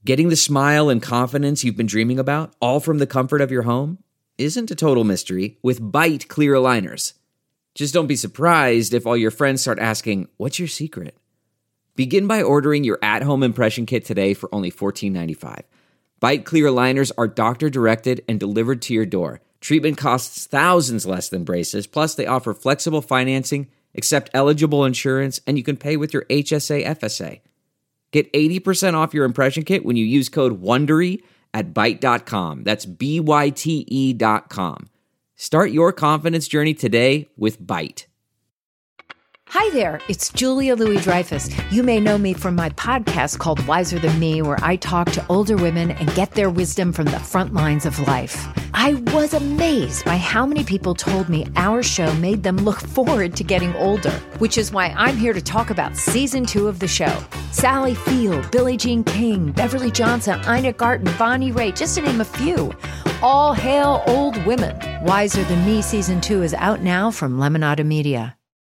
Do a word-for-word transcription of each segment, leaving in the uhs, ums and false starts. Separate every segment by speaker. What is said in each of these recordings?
Speaker 1: Getting the smile and confidence you've been dreaming about, all from the comfort of your home, isn't a total mystery with Byte clear aligners. Just don't be surprised if all your friends start asking, what's your secret? Begin by ordering your at-home impression kit today for only fourteen ninety-five. Byte clear aligners are doctor-directed and delivered to your door. Treatment costs thousands less than braces, plus they offer flexible financing, accept eligible insurance, and you can pay with your H S A F S A. Get eighty percent off your impression kit when you use code WONDERY at byte dot com. That's B Y T E dot com. Start your confidence journey today with Byte.
Speaker 2: Hi there, it's Julia Louis-Dreyfus. You may know me from my podcast called Wiser Than Me, where I talk to older women and get their wisdom from the front lines of life. I was amazed by how many people told me our show made them look forward to getting older, which is why I'm here to talk about season two of the show. Sally Field, Billie Jean King, Beverly Johnson, Ina Garten, Bonnie Raitt, just to name a few. All hail old women. Wiser Than Me season two is out now from Lemonada Media.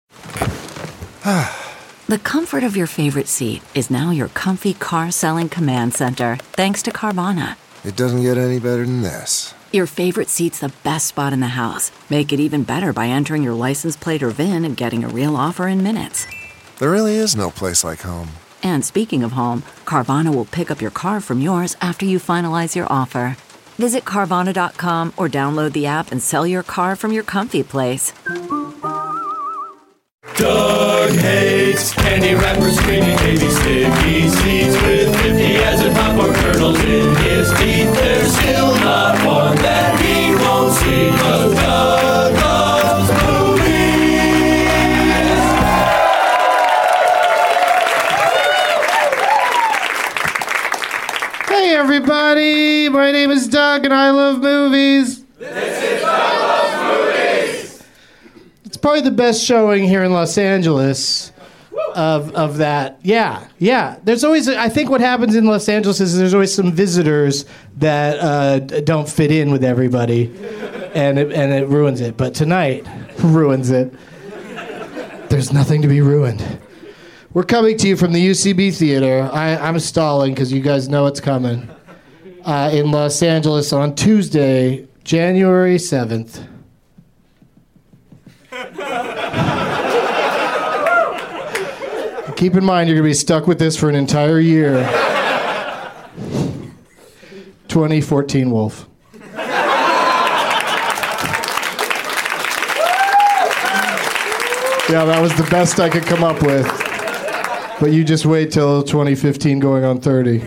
Speaker 3: The comfort of your favorite seat is now your comfy car-selling command center, thanks to Carvana.
Speaker 4: It doesn't get any better than this.
Speaker 3: Your favorite seat's the best spot in the house. Make it even better by entering your license plate or V I N and getting a real offer in minutes.
Speaker 4: There really is no place like home.
Speaker 3: And speaking of home, Carvana will pick up your car from yours after you finalize your offer. Visit Carvana dot com or download the app and sell your car from your comfy place.
Speaker 5: Doug hates candy wrappers, screaming baby sticky seeds with fifty as in popcorn kernels in his teeth. There's still not one that he won't see, 'cause Doug loves movies.
Speaker 6: Hey everybody, my name is Doug and I love movies.
Speaker 5: This is Doug Loves Movies.
Speaker 6: It's probably the best showing here in Los Angeles of of that. Yeah, yeah. There's always, I think what happens in Los Angeles is there's always some visitors that uh, don't fit in with everybody, and it, and it ruins it. But tonight ruins it. There's nothing to be ruined. We're coming to you from the U C B Theater. I, I'm stalling because you guys know it's coming. Uh, in Los Angeles on Tuesday, January seventh. Keep in mind, you're going to be stuck with this for an entire year. twenty fourteen Wolf. Yeah, that was the best I could come up with. But you just wait till twenty fifteen going on thirty.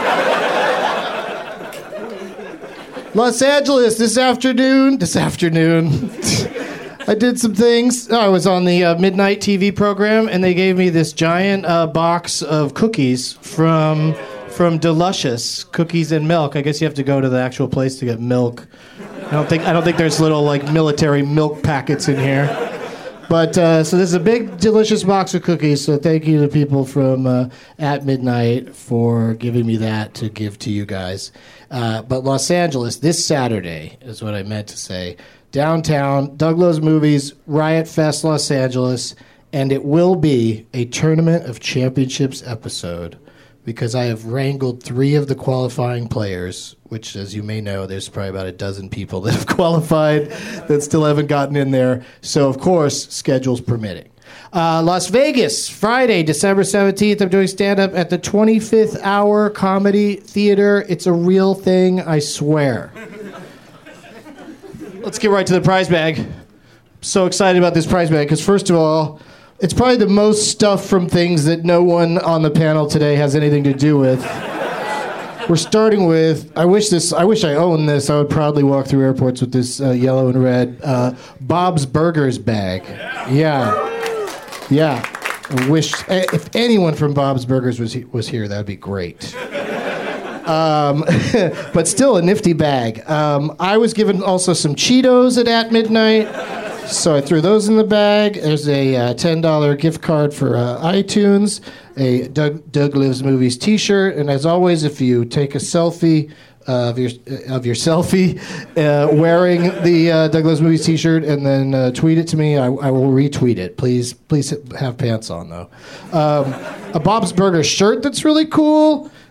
Speaker 6: Los Angeles this afternoon. This afternoon. I did some things. I was on the uh, midnight T V program, and they gave me this giant uh, box of cookies from from Deluscious, cookies and milk. I guess you have to go to the actual place to get milk. I don't think I don't think there's little like military milk packets in here. But uh, so there's a big delicious box of cookies. So thank you to people from uh, At Midnight for giving me that to give to you guys. Uh, but Los Angeles this Saturday is what I meant to say. Downtown, Doug Loves Movies, Riot Fest Los Angeles, and it will be a Tournament of Championships episode because I have wrangled three of the qualifying players, which, as you may know, there's probably about a dozen people that have qualified that still haven't gotten in there. So, of course, schedules permitting. Uh, Las Vegas, Friday, December seventeenth, I'm doing stand-up at the twenty-fifth Hour Comedy Theater. It's a real thing, I swear. Let's get right to the prize bag. I'm so excited about this prize bag because, first of all, it's probably the most stuff from things that no one on the panel today has anything to do with. We're starting with, I wish this, I wish I owned this. I would proudly walk through airports with this uh, yellow and red uh, Bob's Burgers bag. Yeah. Yeah. I wish, if anyone from Bob's Burgers was, was here, that would be great. Um, but still a nifty bag. Um, I was given also some Cheetos at At Midnight, so I threw those in the bag. There's a uh, ten dollars gift card for uh, iTunes, a Doug, Doug Lives Movies t-shirt, and as always, if you take a selfie uh, of your of your selfie uh, wearing the uh, Doug Lives Movies t-shirt and then uh, tweet it to me, I, I will retweet it. Please, please have pants on, though. Um, a Bob's Burgers shirt that's really cool.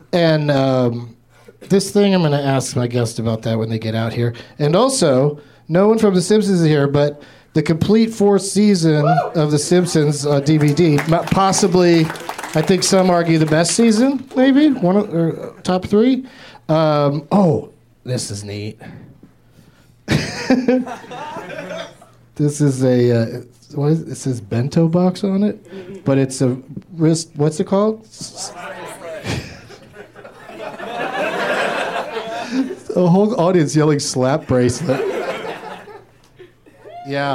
Speaker 6: And um, this thing, I'm going to ask my guest about that when they get out here. And also, no one from The Simpsons is here, but the complete fourth season of The Simpsons uh, D V D, possibly, I think some argue the best season, maybe, one of, or top three. Um, oh, this is neat. This is a, uh, what is it? It says bento box on it, but it's a wrist, what's it called? The whole audience yelling slap bracelet. Yeah.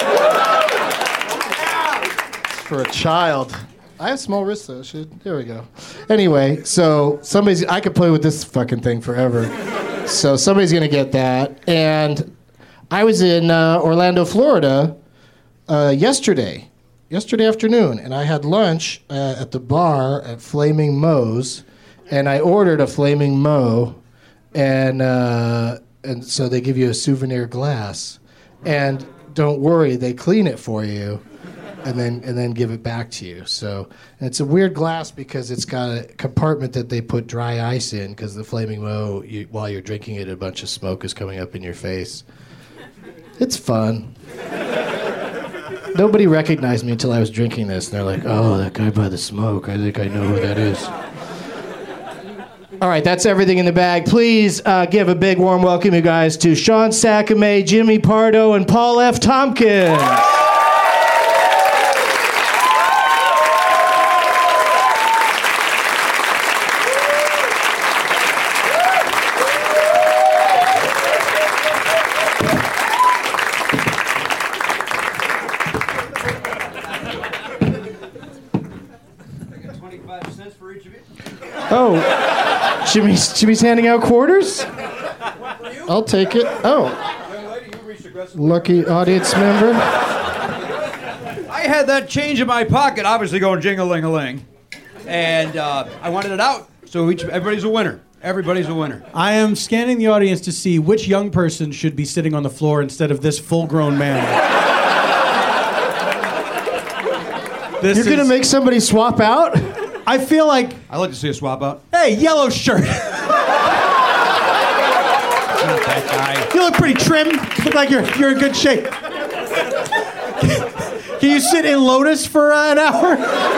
Speaker 6: It's for a child. I have small wrists though. Should, there we go. Anyway, so somebody's, I could play with this fucking thing forever. So somebody's gonna get that. And I was in uh, Orlando, Florida uh, yesterday, yesterday afternoon, and I had lunch uh, at the bar at Flaming Moe's, and I ordered a Flaming Moe. And uh, and so they give you a souvenir glass, and don't worry, they clean it for you, and then and then give it back to you. So and it's a weird glass because it's got a compartment that they put dry ice in because the Flaming Moe, you, while you're drinking it, a bunch of smoke is coming up in your face. It's fun. Nobody recognized me until I was drinking this, and they're like, "Oh, that guy by the smoke. I think I know who that is." All right, that's everything in the bag. Please uh, give a big warm welcome, you guys, to Sean Sakamay, Jimmy Pardo, and Paul F. Tompkins.
Speaker 7: twenty-five cents for each of you.
Speaker 6: Oh. Jimmy's, Jimmy's handing out quarters? I'll take it. Oh. Lucky audience member.
Speaker 7: I had that change in my pocket, obviously going jing-a-ling-a-ling. And uh, I wanted it out, so each, everybody's a winner. Everybody's a winner.
Speaker 8: I am scanning the audience to see which young person should be sitting on the floor instead of this full-grown man. This
Speaker 6: You're going to
Speaker 8: is-
Speaker 6: make somebody swap out?
Speaker 8: I feel like,
Speaker 7: I'd like to see a swap out.
Speaker 8: hey, yellow shirt.
Speaker 7: That guy.
Speaker 8: You look pretty trim. You look like you're you're in good shape. Can you sit in Lotus for uh, an hour?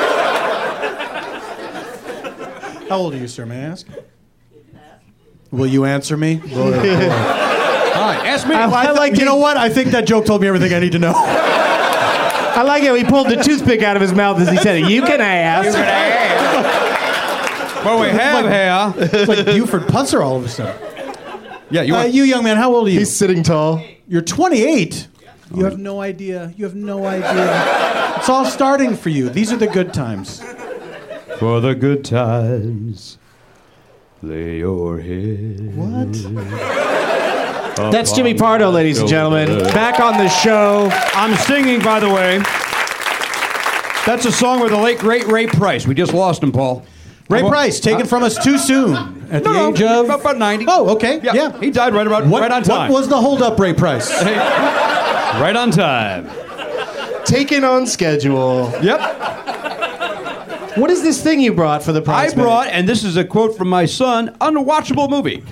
Speaker 8: How old are you, sir, may I ask? Will you answer me?
Speaker 7: All right, ask me.
Speaker 8: I, I th-
Speaker 6: like
Speaker 8: you
Speaker 6: it.
Speaker 8: know what? I think that joke told me everything I need to know.
Speaker 6: I like how he pulled the toothpick out of his mouth as he said it. You can ask.
Speaker 7: Well, we have here.
Speaker 8: It's like Buford Pusser all of a sudden.
Speaker 7: Yeah, you
Speaker 8: Uh,
Speaker 7: want...
Speaker 8: you young man, how old are you?
Speaker 6: He's sitting tall.
Speaker 8: You're twenty-eight. You have no idea. You have no idea. It's all starting for you. These are the good times.
Speaker 7: For the good times, lay your head.
Speaker 8: What?
Speaker 6: That's Jimmy Pardo, ladies and gentlemen. Back on the show.
Speaker 7: I'm singing, by the way. That's a song with the late, great Ray Price. We just lost him, Paul.
Speaker 8: Ray
Speaker 7: Well,
Speaker 8: Price, taken
Speaker 7: uh,
Speaker 8: from us too soon. At
Speaker 7: No,
Speaker 8: the
Speaker 7: no,
Speaker 8: age of...
Speaker 7: about ninety.
Speaker 8: Oh, okay.
Speaker 7: Yeah,
Speaker 8: Yeah.
Speaker 7: he died right about
Speaker 8: What,
Speaker 7: right on time.
Speaker 8: what was the holdup, Ray Price?
Speaker 7: Right on time.
Speaker 6: Taken on schedule.
Speaker 7: Yep.
Speaker 6: What is this thing you brought for the
Speaker 7: I
Speaker 6: prize?
Speaker 7: brought, and this is a quote from my son, unwatchable movie.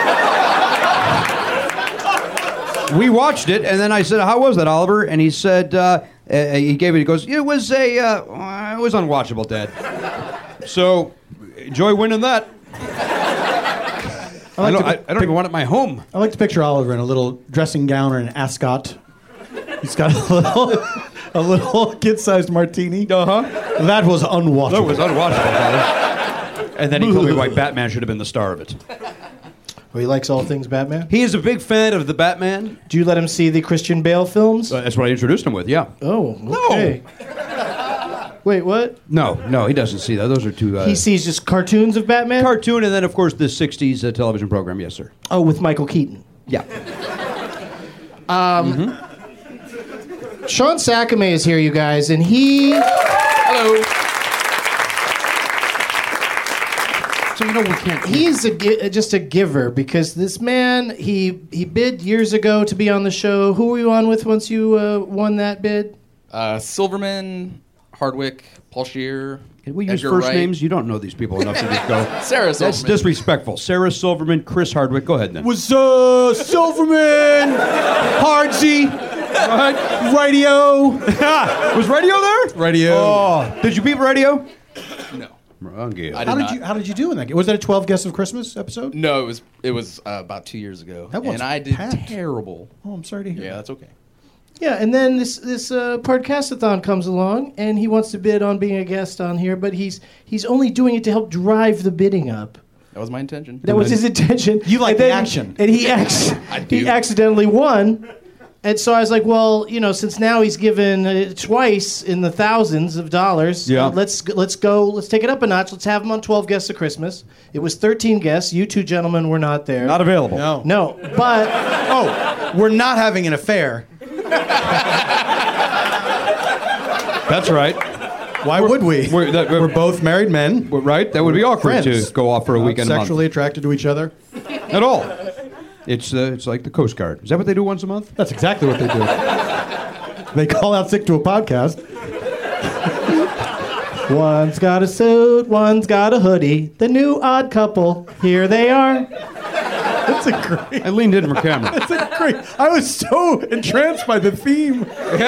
Speaker 7: We watched it, and then I said, "How was that, Oliver?" And he said, uh, uh, "He gave it." He goes, "It was a, uh, it was unwatchable, Dad." So, enjoy winning that. I,
Speaker 8: like
Speaker 7: don't,
Speaker 8: to
Speaker 7: I, I don't even want it in my home.
Speaker 8: I like to picture Oliver in a little dressing gown or an ascot. He's got a little, a little kid-sized martini.
Speaker 7: Uh huh.
Speaker 8: That was unwatchable.
Speaker 7: That was unwatchable, Dad. And then he told me why Batman should have been the star of it.
Speaker 6: Well, he likes all things Batman.
Speaker 7: He is a big fan of the Batman.
Speaker 6: Do you let him see the Christian Bale films?
Speaker 7: Uh, that's what I introduced him with. Yeah.
Speaker 6: Oh, okay. Wait, what?
Speaker 7: No, no, he doesn't see that. Those are two. Uh,
Speaker 6: He sees just cartoons of Batman?
Speaker 7: cartoon, and then of course the sixties uh, television program. Yes, sir.
Speaker 6: Oh, with Michael Keaton.
Speaker 7: Yeah.
Speaker 6: Sean Sakamay is here, you guys, and he...
Speaker 7: Hello. So you know we can't.
Speaker 6: He's a gi- just a giver because this man, he he bid years ago to be on the show. Who were you on with once you uh, won that bid?
Speaker 9: Uh, Silverman, Hardwick, Paul Scheer.
Speaker 7: Can we use
Speaker 9: Edgar
Speaker 7: first
Speaker 9: Wright.
Speaker 7: names? You don't know these people enough to just go.
Speaker 9: Sarah
Speaker 7: That's
Speaker 9: Silverman.
Speaker 7: disrespectful. Sarah Silverman, Chris Hardwick. Go ahead then.
Speaker 8: Was uh, Silverman, Hardsey,
Speaker 7: Right.
Speaker 8: Radio.
Speaker 7: Was Radio there?
Speaker 8: Radio.
Speaker 7: Oh, did you beat Radio?
Speaker 9: No.
Speaker 7: Okay.
Speaker 9: I
Speaker 8: How did
Speaker 9: not.
Speaker 8: you How did you do in that game? Was that a twelve Guests of Christmas episode?
Speaker 9: No, it was it was uh, about two years ago,
Speaker 8: That one's
Speaker 9: and I did
Speaker 8: packed.
Speaker 9: terrible.
Speaker 8: Oh, I'm sorry to hear.
Speaker 9: Yeah,
Speaker 8: that.
Speaker 9: that's okay.
Speaker 6: Yeah, and then this this uh, podcastathon comes along, and he wants to bid on being a guest on here, but he's he's only doing it to help drive the bidding up.
Speaker 9: That was my intention.
Speaker 6: That was his intention.
Speaker 8: You like
Speaker 6: And
Speaker 8: the
Speaker 6: then-
Speaker 8: action.
Speaker 6: and he ac-
Speaker 9: do.
Speaker 6: he accidentally won. And so I was like, well, you know, since now he's given uh, twice in the thousands of dollars,
Speaker 7: Yeah.
Speaker 6: uh, let's let's go, let's take it up a notch. Let's have him on twelve Guests of Christmas. It was thirteen guests. You two gentlemen were not there.
Speaker 7: Not available.
Speaker 8: No.
Speaker 6: No, but
Speaker 8: Oh, we're not having an affair.
Speaker 7: That's right.
Speaker 8: Why would we?
Speaker 7: We're, that,
Speaker 8: We're both married men.
Speaker 7: we're- right. That would be awkward
Speaker 8: Friends.
Speaker 7: to go off for a
Speaker 8: Not
Speaker 7: weekend a month.
Speaker 8: sexually attracted to each other.
Speaker 7: At all. It's uh, it's like the Coast Guard. Is that what they do once a month?
Speaker 8: That's exactly what they do. They call out sick to a podcast.
Speaker 6: one's got a suit, one's got a hoodie. The new odd couple, here they are.
Speaker 8: That's a great.
Speaker 7: I leaned in for camera.
Speaker 8: That's a great. I was so entranced by the theme.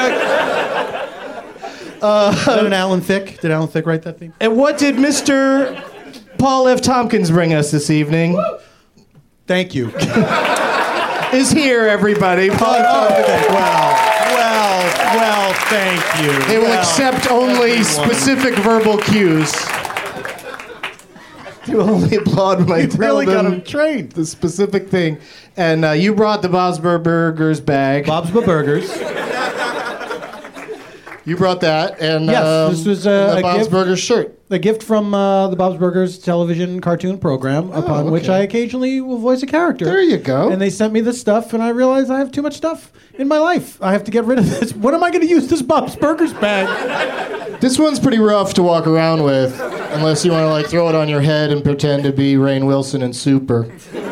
Speaker 8: Uh, Is that an Alan Thicke? Did Alan Thicke write that theme?
Speaker 6: And what did Mister Paul F. Tompkins bring us this evening?
Speaker 8: Thank you.
Speaker 6: Is here, everybody. Paul F. Tompkins.
Speaker 8: Well, well, well. Thank you.
Speaker 6: They will
Speaker 8: Well,
Speaker 6: accept only
Speaker 8: everyone.
Speaker 6: specific verbal cues. They will only applaud when I
Speaker 8: You
Speaker 6: tell
Speaker 8: really got
Speaker 6: them
Speaker 8: him trained.
Speaker 6: the specific thing. And uh, you brought the Bob's Burgers bag.
Speaker 8: Bob's Burgers.
Speaker 6: You brought that, and
Speaker 8: Yes,
Speaker 6: um,
Speaker 8: this was, uh,
Speaker 6: the
Speaker 8: a
Speaker 6: Bob's
Speaker 8: gift.
Speaker 6: Burgers shirt.
Speaker 8: A gift from uh, the Bob's Burgers television cartoon program, upon which
Speaker 6: okay.
Speaker 8: I occasionally will voice a character.
Speaker 6: There you go.
Speaker 8: And they sent me this stuff, and I realized I have too much stuff in my life. I have to get rid of this. When am I going to use this Bob's Burgers bag?
Speaker 6: This one's pretty rough to walk around with, unless you want to like throw it on your head and pretend to be Rainn Wilson and Super.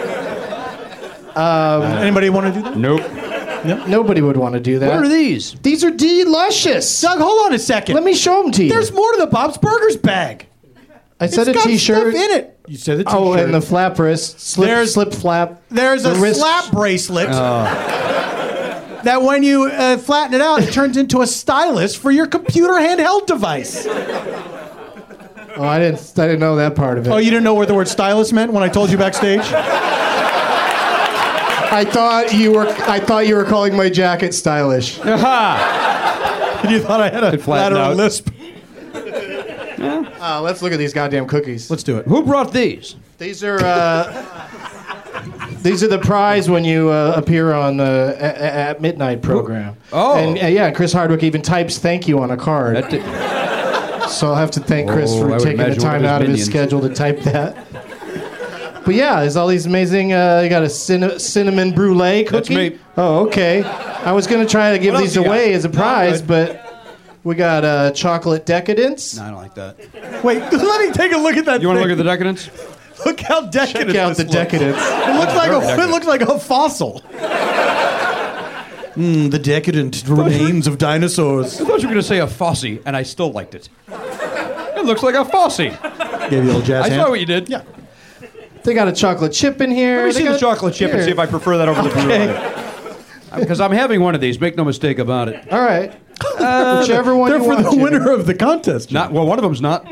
Speaker 8: Anybody want to do that?
Speaker 7: Nope.
Speaker 6: Nobody would want to do that.
Speaker 7: What are these?
Speaker 6: These are delicious.
Speaker 8: Doug, hold on a second.
Speaker 6: Let me show them to you.
Speaker 8: There's more to the Bob's Burgers bag.
Speaker 6: I said
Speaker 8: It's
Speaker 6: a
Speaker 8: got
Speaker 6: T-shirt.
Speaker 8: stuff in it. You said a T-shirt.
Speaker 6: Oh, and the flap wrist, slip,
Speaker 8: There's-
Speaker 6: slip flap.
Speaker 8: There's a
Speaker 6: the wrist-
Speaker 8: slap bracelet
Speaker 7: Oh.
Speaker 8: that when you uh, flatten it out, it turns into a stylus for your computer handheld device.
Speaker 6: Oh, I didn't. I didn't know that part of it.
Speaker 8: Oh, you didn't know what the word stylus meant when I told you backstage?
Speaker 6: I thought you were. I thought you were calling my jacket stylish.
Speaker 7: Aha!
Speaker 8: You thought I had a
Speaker 7: flattened
Speaker 8: lateral
Speaker 7: out.
Speaker 8: lisp.
Speaker 6: Uh, let's look at these goddamn cookies.
Speaker 8: Let's do it.
Speaker 7: Who brought these?
Speaker 6: These are. Uh, these are the prize when you uh, appear on the a- a- at midnight program.
Speaker 7: Oh.
Speaker 6: And uh, yeah, Chris Hardwick even types "thank you" on a card.
Speaker 7: That di-
Speaker 6: So I'll have to thank Chris
Speaker 7: Oh, I
Speaker 6: for
Speaker 7: would
Speaker 6: taking the
Speaker 7: imagine one
Speaker 6: time
Speaker 7: of his
Speaker 6: out of his
Speaker 7: minions.
Speaker 6: schedule to type that. But yeah, there's all these amazing. Uh, you got a cinna- cinnamon brulee
Speaker 7: That's
Speaker 6: cookie.
Speaker 7: me.
Speaker 6: Oh, okay. I was gonna try to give
Speaker 7: What
Speaker 6: these
Speaker 7: else you
Speaker 6: away
Speaker 7: got?
Speaker 6: as a prize, but we got uh, chocolate decadence.
Speaker 7: No, I don't like that.
Speaker 8: Wait, let me take a look at that
Speaker 7: You want to
Speaker 8: thing.
Speaker 7: look at the decadence?
Speaker 8: Look how decadent
Speaker 6: Check out
Speaker 8: this
Speaker 6: the
Speaker 8: looks.
Speaker 6: decadence.
Speaker 8: It looks like
Speaker 7: Very
Speaker 8: a, it
Speaker 7: decadent.
Speaker 8: looks like a fossil. Mm, the decadent remains of dinosaurs.
Speaker 7: I thought you were going to say a Fosse, and I still liked it. It looks like a Fosse.
Speaker 8: Gave you a little jazz
Speaker 7: I
Speaker 8: hand.
Speaker 7: saw what you did.
Speaker 8: Yeah.
Speaker 6: They got a chocolate chip in here.
Speaker 7: Let me
Speaker 6: They
Speaker 7: see the
Speaker 6: got-
Speaker 7: chocolate chip and
Speaker 6: here.
Speaker 7: see if I prefer that over the brulee. Because I'm having one of these. Make no mistake about it.
Speaker 6: All right. Whichever one
Speaker 8: They're
Speaker 6: you
Speaker 8: for
Speaker 6: want.
Speaker 8: the
Speaker 6: Jimmy.
Speaker 8: winner of the contest.
Speaker 7: Not well. One of them's not.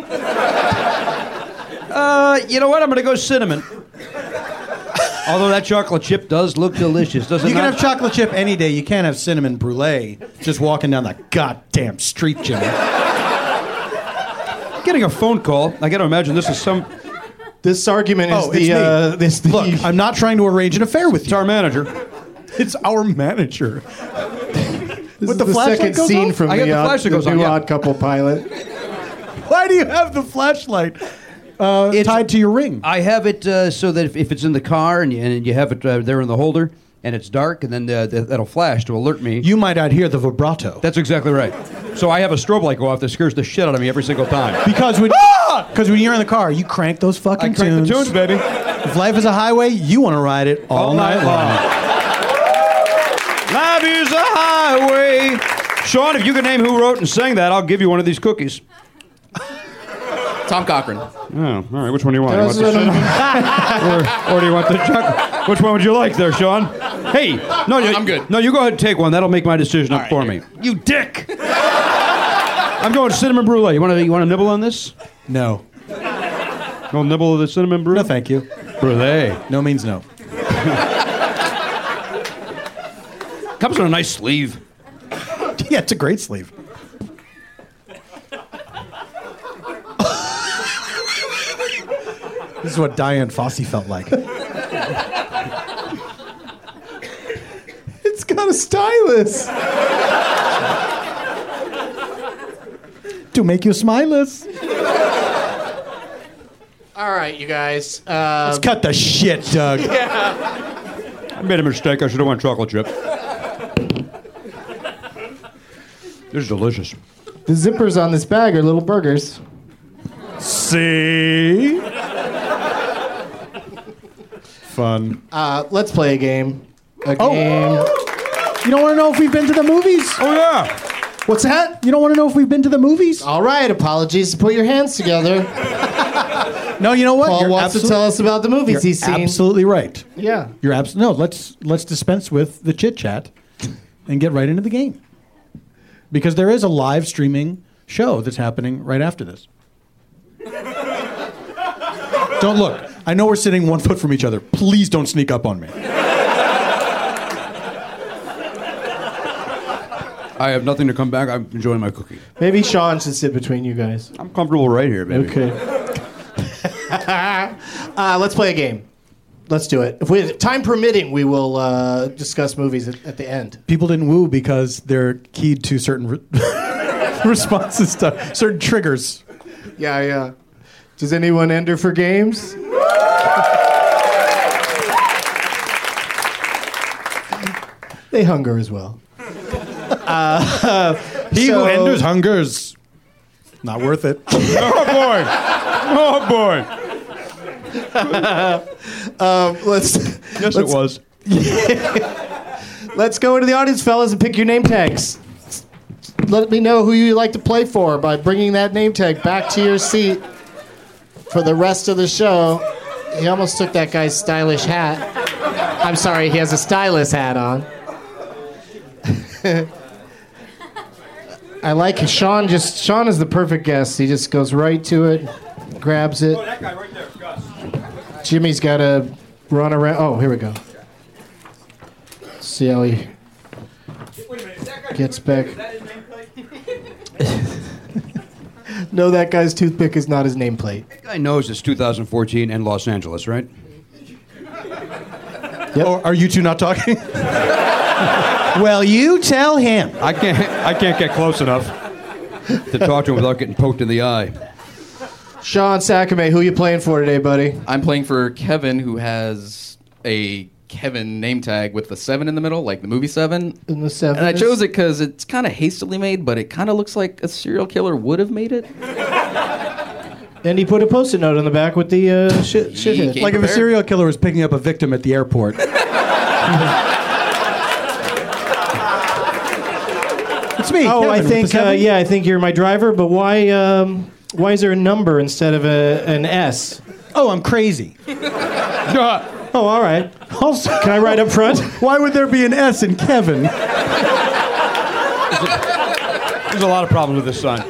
Speaker 7: Uh, you know what? I'm going to go cinnamon. Although that chocolate chip does look delicious, does it
Speaker 8: You can
Speaker 7: not?
Speaker 8: have chocolate chip any day. You can't have cinnamon brulee just walking down the goddamn street, Jimmy.
Speaker 7: Getting a phone call. I got to imagine this is some.
Speaker 6: This argument is
Speaker 8: Oh, it's
Speaker 6: the.
Speaker 8: me.
Speaker 6: Uh, this the.
Speaker 8: Look, I'm not trying to arrange an affair with
Speaker 7: It's
Speaker 8: you.
Speaker 7: our manager.
Speaker 8: It's our manager.
Speaker 6: this
Speaker 8: with
Speaker 6: is
Speaker 8: the
Speaker 6: the
Speaker 8: flashlight
Speaker 6: second
Speaker 8: goes
Speaker 6: scene
Speaker 8: on?
Speaker 6: from
Speaker 7: I got
Speaker 6: the,
Speaker 7: the
Speaker 6: odd,
Speaker 7: flash that
Speaker 6: the
Speaker 7: goes on,
Speaker 6: new
Speaker 7: yeah.
Speaker 6: Odd Couple pilot.
Speaker 8: Why do you have the flashlight uh,
Speaker 7: It's-
Speaker 8: tied to your ring?
Speaker 7: I have it uh, so that if, if it's in the car and you, and you have it uh, there in the holder and it's dark and then uh, th- that'll flash to alert me.
Speaker 8: You might not hear the vibrato.
Speaker 7: That's exactly right. So I have a strobe light go off that scares the shit out of me every single time.
Speaker 8: Because when, because when you're in the car, you crank those fucking
Speaker 7: I crank
Speaker 8: tunes.
Speaker 7: the tunes, baby.
Speaker 8: If life is a highway, you want to ride it all,
Speaker 7: All night long. Life is a highway. Sean, if you can name who wrote and sang that, I'll give you one of these cookies.
Speaker 9: Tom Cochran.
Speaker 7: Oh, all right. Which one do you want? You want the or, or do you want the chocolate? Which one would you like there, Sean? Hey, no, you,
Speaker 9: I'm good.
Speaker 7: No, you go ahead and take one. That'll make my decision up
Speaker 9: right,
Speaker 7: for
Speaker 9: here.
Speaker 7: me. You dick! I'm going cinnamon brulee. You want to? You want to nibble on this?
Speaker 8: No.
Speaker 7: No nibble of the cinnamon brulee?
Speaker 8: No, thank you.
Speaker 7: Brulee.
Speaker 8: No means no.
Speaker 7: Comes with a nice sleeve.
Speaker 8: Yeah, it's a great sleeve. This is what Diane Fossey felt like.
Speaker 6: It's got a stylus.
Speaker 8: To make you smileless.
Speaker 6: All right, you guys. Uh,
Speaker 8: Let's cut the shit, Doug.
Speaker 7: I made a mistake. I should have went chocolate chip. This is delicious.
Speaker 6: The zippers on this bag are little burgers.
Speaker 8: See? Fun.
Speaker 6: Uh, let's play a game. A
Speaker 8: Oh.
Speaker 6: game.
Speaker 8: You don't want to know if we've been to the movies?
Speaker 7: Oh, yeah.
Speaker 6: What's that?
Speaker 8: You don't want to know if we've been to the movies?
Speaker 6: All right, apologies. Put your hands together.
Speaker 8: No, you know what?
Speaker 6: Paul
Speaker 8: You're
Speaker 6: wants
Speaker 8: absolute-
Speaker 6: to tell us about the movies
Speaker 8: You're
Speaker 6: he's seen.
Speaker 8: absolutely right.
Speaker 6: Yeah.
Speaker 8: You're abs- No, let's let's dispense with the chit chat and get right into the game. Because there is a live streaming show that's happening right after this. Don't look. I know we're sitting one foot from each other. Please don't sneak up on me.
Speaker 7: I have nothing to come back. I'm enjoying my cookie.
Speaker 6: Maybe Sean should sit between you guys.
Speaker 7: I'm comfortable right here, baby.
Speaker 6: Okay. uh, let's play a game. Let's do it. If we, time permitting, we will uh, discuss movies at, at the end.
Speaker 8: People didn't woo because they're keyed to certain re- responses, to certain triggers.
Speaker 6: Yeah, yeah. Does anyone enter for games? They hunger as well. Uh,
Speaker 8: He
Speaker 6: so-
Speaker 8: who hinders hungers. Not worth it.
Speaker 7: Oh, boy. Oh, boy.
Speaker 6: Um, let's.
Speaker 7: Yes,
Speaker 6: let's,
Speaker 7: it was.
Speaker 6: Let's go into the audience, fellas, and pick your name tags. Let me know who you like to play for by bringing that name tag back to your seat for the rest of the show. He almost took that guy's stylish hat. I'm sorry, he has a stylist hat on. I like Sean. Just Sean is the perfect guest. He just goes right to it, grabs it.
Speaker 7: Oh, that guy right there, Gus.
Speaker 6: Jimmy's got to run around. Oh, here we go. See how he gets back. No, that guy's toothpick is not his nameplate.
Speaker 7: That guy knows it's two thousand fourteen and Los Angeles, right?
Speaker 8: Yep. Or are you two not talking? Well, you tell him.
Speaker 7: I can't. I can't get close enough to talk to him without getting poked in the eye.
Speaker 6: Sean Sakame, who you playing for today, buddy?
Speaker 9: I'm playing for Kevin, who has a Kevin name tag with the seven in the middle, like the movie Seven.
Speaker 6: In the seven.
Speaker 9: And I chose it because it's kind of hastily made, but it kind of looks like a serial killer would have made it.
Speaker 6: And he put a post-it note on the back with the uh, shit. shit
Speaker 9: He
Speaker 6: hit.
Speaker 9: came
Speaker 8: Like if a
Speaker 9: prepared.
Speaker 8: serial killer was picking up a victim at the airport. It's me.
Speaker 6: Oh,
Speaker 8: Kevin,
Speaker 6: I
Speaker 8: with
Speaker 6: think
Speaker 8: the
Speaker 6: uh,
Speaker 8: seven.
Speaker 6: yeah, I think you're my driver. But why? Um, why is there a number instead of a, an S?
Speaker 8: Oh, I'm crazy.
Speaker 6: Oh, all right.
Speaker 8: Also,
Speaker 6: Can I ride up front?
Speaker 8: why would there be an S in Kevin?
Speaker 7: There's a lot of problems with this sign.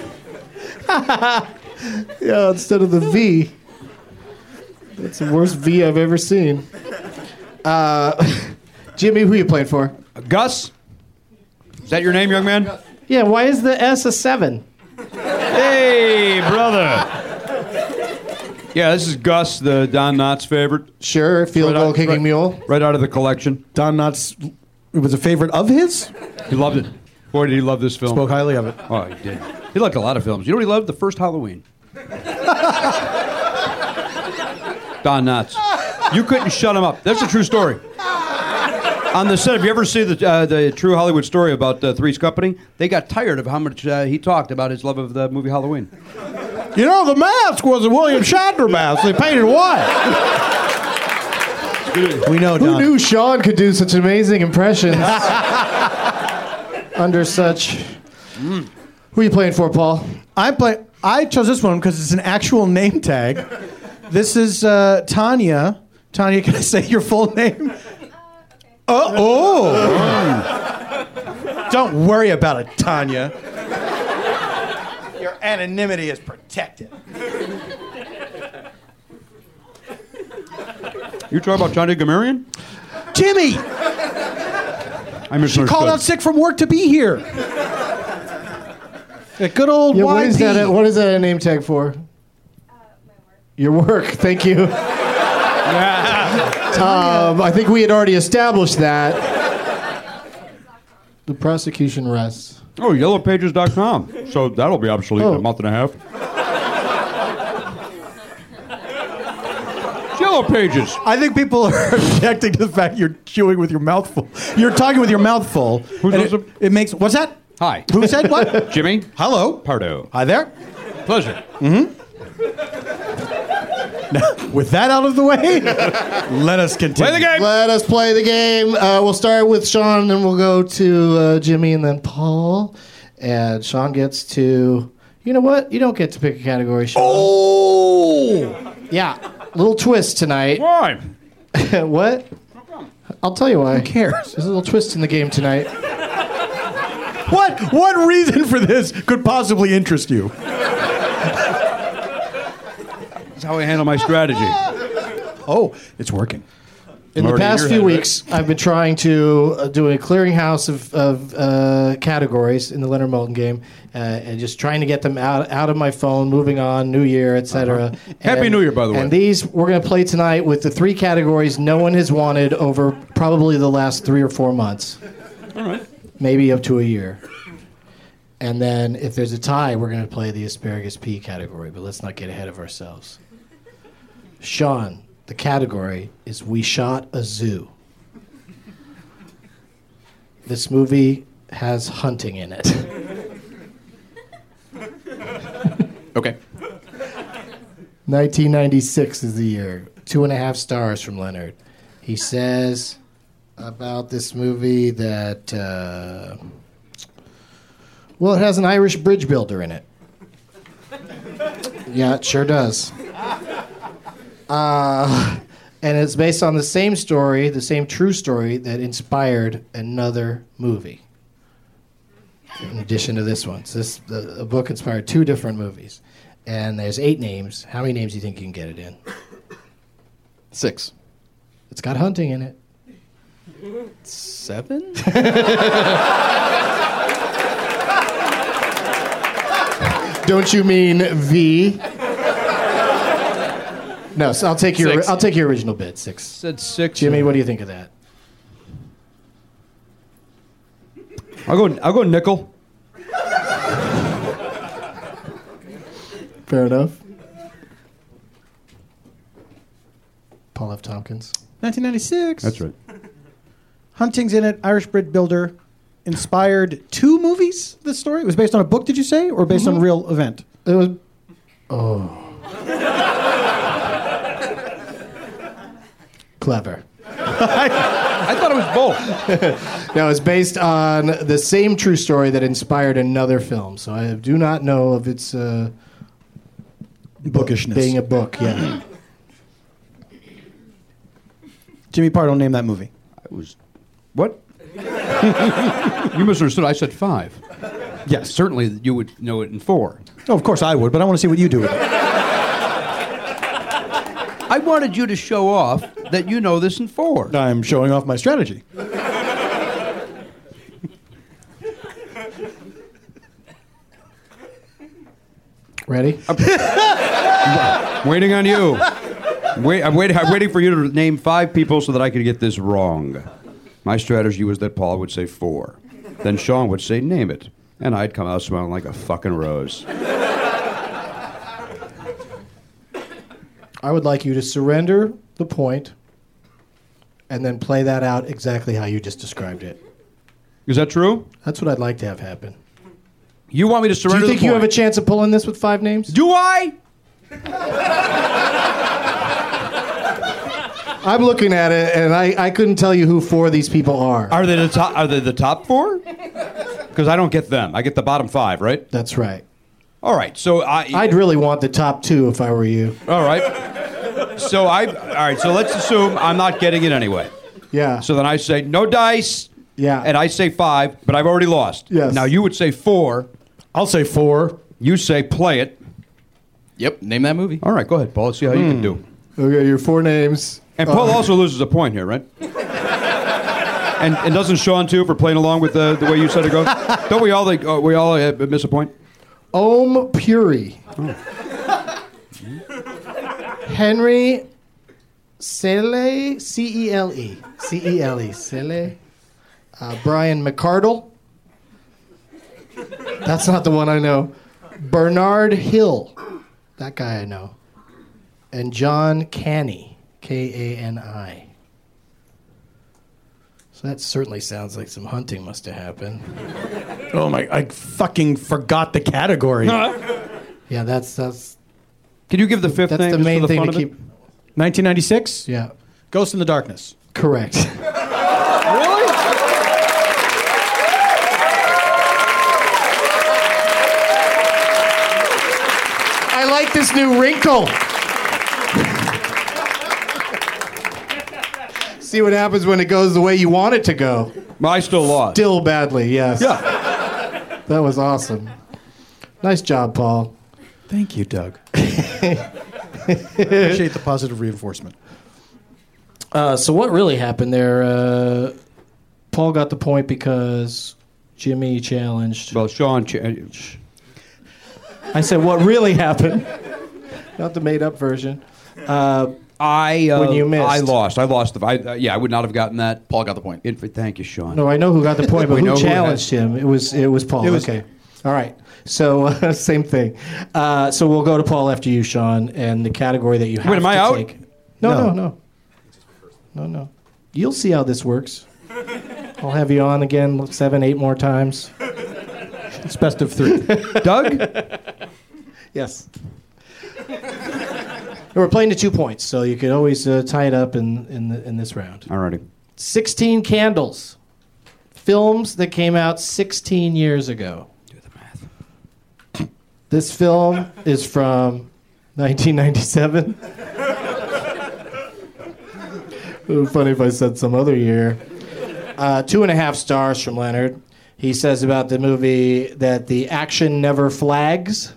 Speaker 6: Yeah, instead of the V. That's the worst V I've ever seen. Uh, Jimmy, who you playing for?
Speaker 7: Gus, is that your name, young man?
Speaker 6: Yeah, why is the S a seven?
Speaker 7: Hey, brother. Yeah, this is Gus, the Don Knotts favorite.
Speaker 6: Sure, field
Speaker 7: Right
Speaker 6: goal
Speaker 7: out-
Speaker 6: kicking
Speaker 7: right-
Speaker 6: mule.
Speaker 7: Right out of the collection.
Speaker 8: Don Knotts, it was a favorite of his?
Speaker 7: He loved it. Boy, did he love this film.
Speaker 8: Spoke highly of it.
Speaker 7: Oh, he did. He liked a lot of films. You know what he loved? The first Halloween. Don Knotts. You couldn't shut him up. That's a true story. On the set, have you ever seen the uh, the true Hollywood story about uh, Three's Company? They got tired of how much uh, he talked about his love of the movie Halloween.
Speaker 8: You know, the mask was a William Shatner mask. They painted white. We know,
Speaker 6: Who
Speaker 8: Don.
Speaker 6: knew Sean could do such amazing impressions? under such. Mm. Who are you playing for, Paul?
Speaker 8: I play. I chose this one because it's an actual name tag. This is uh, Tanya. Tanya, can I say your full name? Uh, oh! Don't worry about it, Tanya. Your anonymity is protected.
Speaker 7: You talking about Johnny Gamarian?
Speaker 8: Jimmy!
Speaker 7: I misunderstood.
Speaker 8: She called out sick from work to be here. A good old
Speaker 6: Yeah,
Speaker 8: Y P.
Speaker 6: what is that? A, what is that a name tag for? Uh, my work. Your work. Thank you. um, I think we had already established that. The prosecution rests.
Speaker 7: Oh, yellow pages dot com. So that'll be obsolete
Speaker 6: Oh.
Speaker 7: in a month and a half. Yellow Pages.
Speaker 8: I think people are objecting to the fact you're chewing with your mouth full. You're talking with your mouth full.
Speaker 7: Who
Speaker 8: and
Speaker 7: does
Speaker 8: it,
Speaker 7: it?
Speaker 8: it makes. What's that?
Speaker 7: Hi.
Speaker 8: Who said what?
Speaker 7: Jimmy.
Speaker 8: Hello.
Speaker 7: Pardo.
Speaker 8: Hi there.
Speaker 7: Pleasure.
Speaker 8: Now, with that out of the way, let us continue.
Speaker 7: Play the game.
Speaker 6: Let us play the game. Uh, we'll start with Sean, then we'll go to uh, Jimmy, and then Paul. And Sean gets to. You know what? You don't get to pick a category, Sean.
Speaker 8: Oh!
Speaker 6: Yeah. Little twist tonight.
Speaker 7: Why?
Speaker 6: What? I'll tell you why.
Speaker 8: Who cares?
Speaker 6: There's a little twist in the game tonight.
Speaker 8: What? What reason for this could possibly interest you?
Speaker 7: That's how I handle my strategy.
Speaker 8: Oh, it's working.
Speaker 6: In the
Speaker 7: Already in
Speaker 6: past
Speaker 7: your
Speaker 6: few
Speaker 7: head, right?
Speaker 6: weeks, I've been trying to uh, do a clearinghouse of, of uh, categories in the Leonard Moulton game, uh, and just trying to get them out out of my phone. Moving on, New Year, et cetera.
Speaker 7: Uh-huh. Happy New Year, by the way.
Speaker 6: And these we're going to play tonight with the three categories no one has wanted over probably the last three or four months,
Speaker 7: All right.
Speaker 6: maybe up to a year. And then if there's a tie, we're going to play the asparagus pea category. But let's not get ahead of ourselves. Sean, the category is We Shot a Zoo. This movie has hunting in it.
Speaker 9: Okay.
Speaker 6: nineteen ninety-six is the year. Two and a half stars from Leonard. He says about this movie that, uh, well, it has an Irish bridge builder in it. Yeah, it sure does. Uh, and it's based on the same story, the same true story that inspired another movie. In addition to this one. So this the, the book inspired two different movies. And there's eight names. How many names do you think you can get it in?
Speaker 9: Six.
Speaker 6: It's got hunting in it.
Speaker 9: Seven?
Speaker 6: Don't you mean V? No, so I'll take your
Speaker 9: Six.
Speaker 6: I'll take your original bid. Six.
Speaker 7: Said six.
Speaker 6: Jimmy, what do you think of that?
Speaker 7: I'll go. I'll go nickel.
Speaker 6: Fair enough. Paul F. Tompkins.
Speaker 8: nineteen ninety-six.
Speaker 7: That's right.
Speaker 8: Hunting's in it. Irish bridge builder. Inspired two movies. This story it was based on a book. Did you say, or based on a real event?
Speaker 6: It was. Oh. Clever.
Speaker 7: I thought it was both.
Speaker 6: No, it's based on the same true story that inspired another film. So I do not know if it's uh,
Speaker 8: Bookishness.
Speaker 6: being a book. Yeah.
Speaker 8: Jimmy Pardo named that movie.
Speaker 7: I was. What? You misunderstood. I said five.
Speaker 8: Yes.
Speaker 7: Certainly, you would know it in four.
Speaker 8: Oh, of course I would, but I want to see what you do with it.
Speaker 7: I wanted you to show off that you know this in four.
Speaker 8: I'm showing off my strategy.
Speaker 6: Ready?
Speaker 7: I'm waiting on you. Wait, I'm waiting. I'm waiting for you to name five people so that I could get this wrong. My strategy was that Paul would say four, then Sean would say name it, and I'd come out smelling like a fucking rose.
Speaker 6: I would like you to surrender the point and then play that out exactly how you just described it.
Speaker 7: Is that true?
Speaker 6: That's what I'd like to have happen.
Speaker 7: You want me to
Speaker 6: Do
Speaker 7: surrender
Speaker 6: you think
Speaker 7: the
Speaker 6: you
Speaker 7: point?
Speaker 6: have a chance of pulling this with five names?
Speaker 7: Do I?
Speaker 6: I'm looking at it, and I, I couldn't tell you who four of these people are.
Speaker 7: Are they the top? Are they the top four? Because I don't get them. I get the bottom five, right?
Speaker 6: That's right.
Speaker 7: All right. So I.
Speaker 6: I'd really want the top two if I were you.
Speaker 7: All right. So I. All right. So let's assume I'm not getting it anyway.
Speaker 6: Yeah.
Speaker 7: So then I say no dice.
Speaker 6: Yeah.
Speaker 7: And I say five, but I've already lost.
Speaker 6: Yes.
Speaker 7: Now you would say four.
Speaker 8: I'll say four.
Speaker 7: You say play it.
Speaker 9: Yep, name that movie.
Speaker 7: All right, go ahead, Paul. Let's see how you can do.
Speaker 6: Okay, your four names.
Speaker 7: And Paul also loses a point here, right? and and doesn't Sean too for playing along with the, the way you said it goes? Don't we all like, uh, we all uh, miss a point?
Speaker 6: Om Puri. Henry Cele, C E L E. C E L E. Cele. Uh, Brian McCardle. That's not the one I know. Bernard Hill. That guy I know. And John Canny. K A N I. So that certainly sounds like some hunting must have happened.
Speaker 8: Oh my! I fucking forgot the category.
Speaker 6: Yeah, that's that's.
Speaker 7: Can you give the fifth
Speaker 6: That's
Speaker 7: name
Speaker 6: the
Speaker 7: just
Speaker 6: main
Speaker 7: for the
Speaker 6: thing
Speaker 7: fun
Speaker 6: to
Speaker 7: of it?
Speaker 6: keep.
Speaker 8: nineteen ninety-six.
Speaker 6: Yeah,
Speaker 8: Ghost in the Darkness.
Speaker 6: correct. I like this new wrinkle. See what happens when it goes the way you want it to go.
Speaker 7: Well, I still lost.
Speaker 6: Still badly, yes.
Speaker 7: Yeah.
Speaker 6: That was awesome. Nice job, Paul.
Speaker 8: Thank you, Doug. Appreciate the positive reinforcement.
Speaker 6: Uh, so what really happened there? Uh, Paul got the point because Jimmy challenged.
Speaker 7: Well, Sean. Ch-
Speaker 6: I said what really happened, not the made-up version. Uh,
Speaker 7: I uh,
Speaker 6: When you missed.
Speaker 7: I lost. I lost. The, I, uh, yeah, I would not have gotten that.
Speaker 9: Paul got the point.
Speaker 7: In, thank you, Sean.
Speaker 6: no, I know who got the point, but
Speaker 7: We know
Speaker 6: who
Speaker 7: who
Speaker 6: challenged him? It was it was Paul.
Speaker 8: It was-
Speaker 6: okay, all right. So uh, same thing. Uh, so we'll go to Paul after you, Sean, and the category that you have
Speaker 7: Wait, am
Speaker 6: to
Speaker 7: I out?
Speaker 6: take. No, no,
Speaker 8: No.
Speaker 6: no, no, no. You'll see how this works. I'll have you on again seven, eight more times.
Speaker 8: It's best of three.
Speaker 7: Doug?
Speaker 6: Yes. We're playing to two points, so you could always uh, tie it up in in, the, in this round.
Speaker 7: Alrighty.
Speaker 6: Sixteen Candles, films that came out sixteen years ago.
Speaker 7: Do the math.
Speaker 6: This film is from nineteen ninety-seven. It would be funny if I said some other year. Uh, two and a half stars from Leonard. He says about the movie that the action never flags.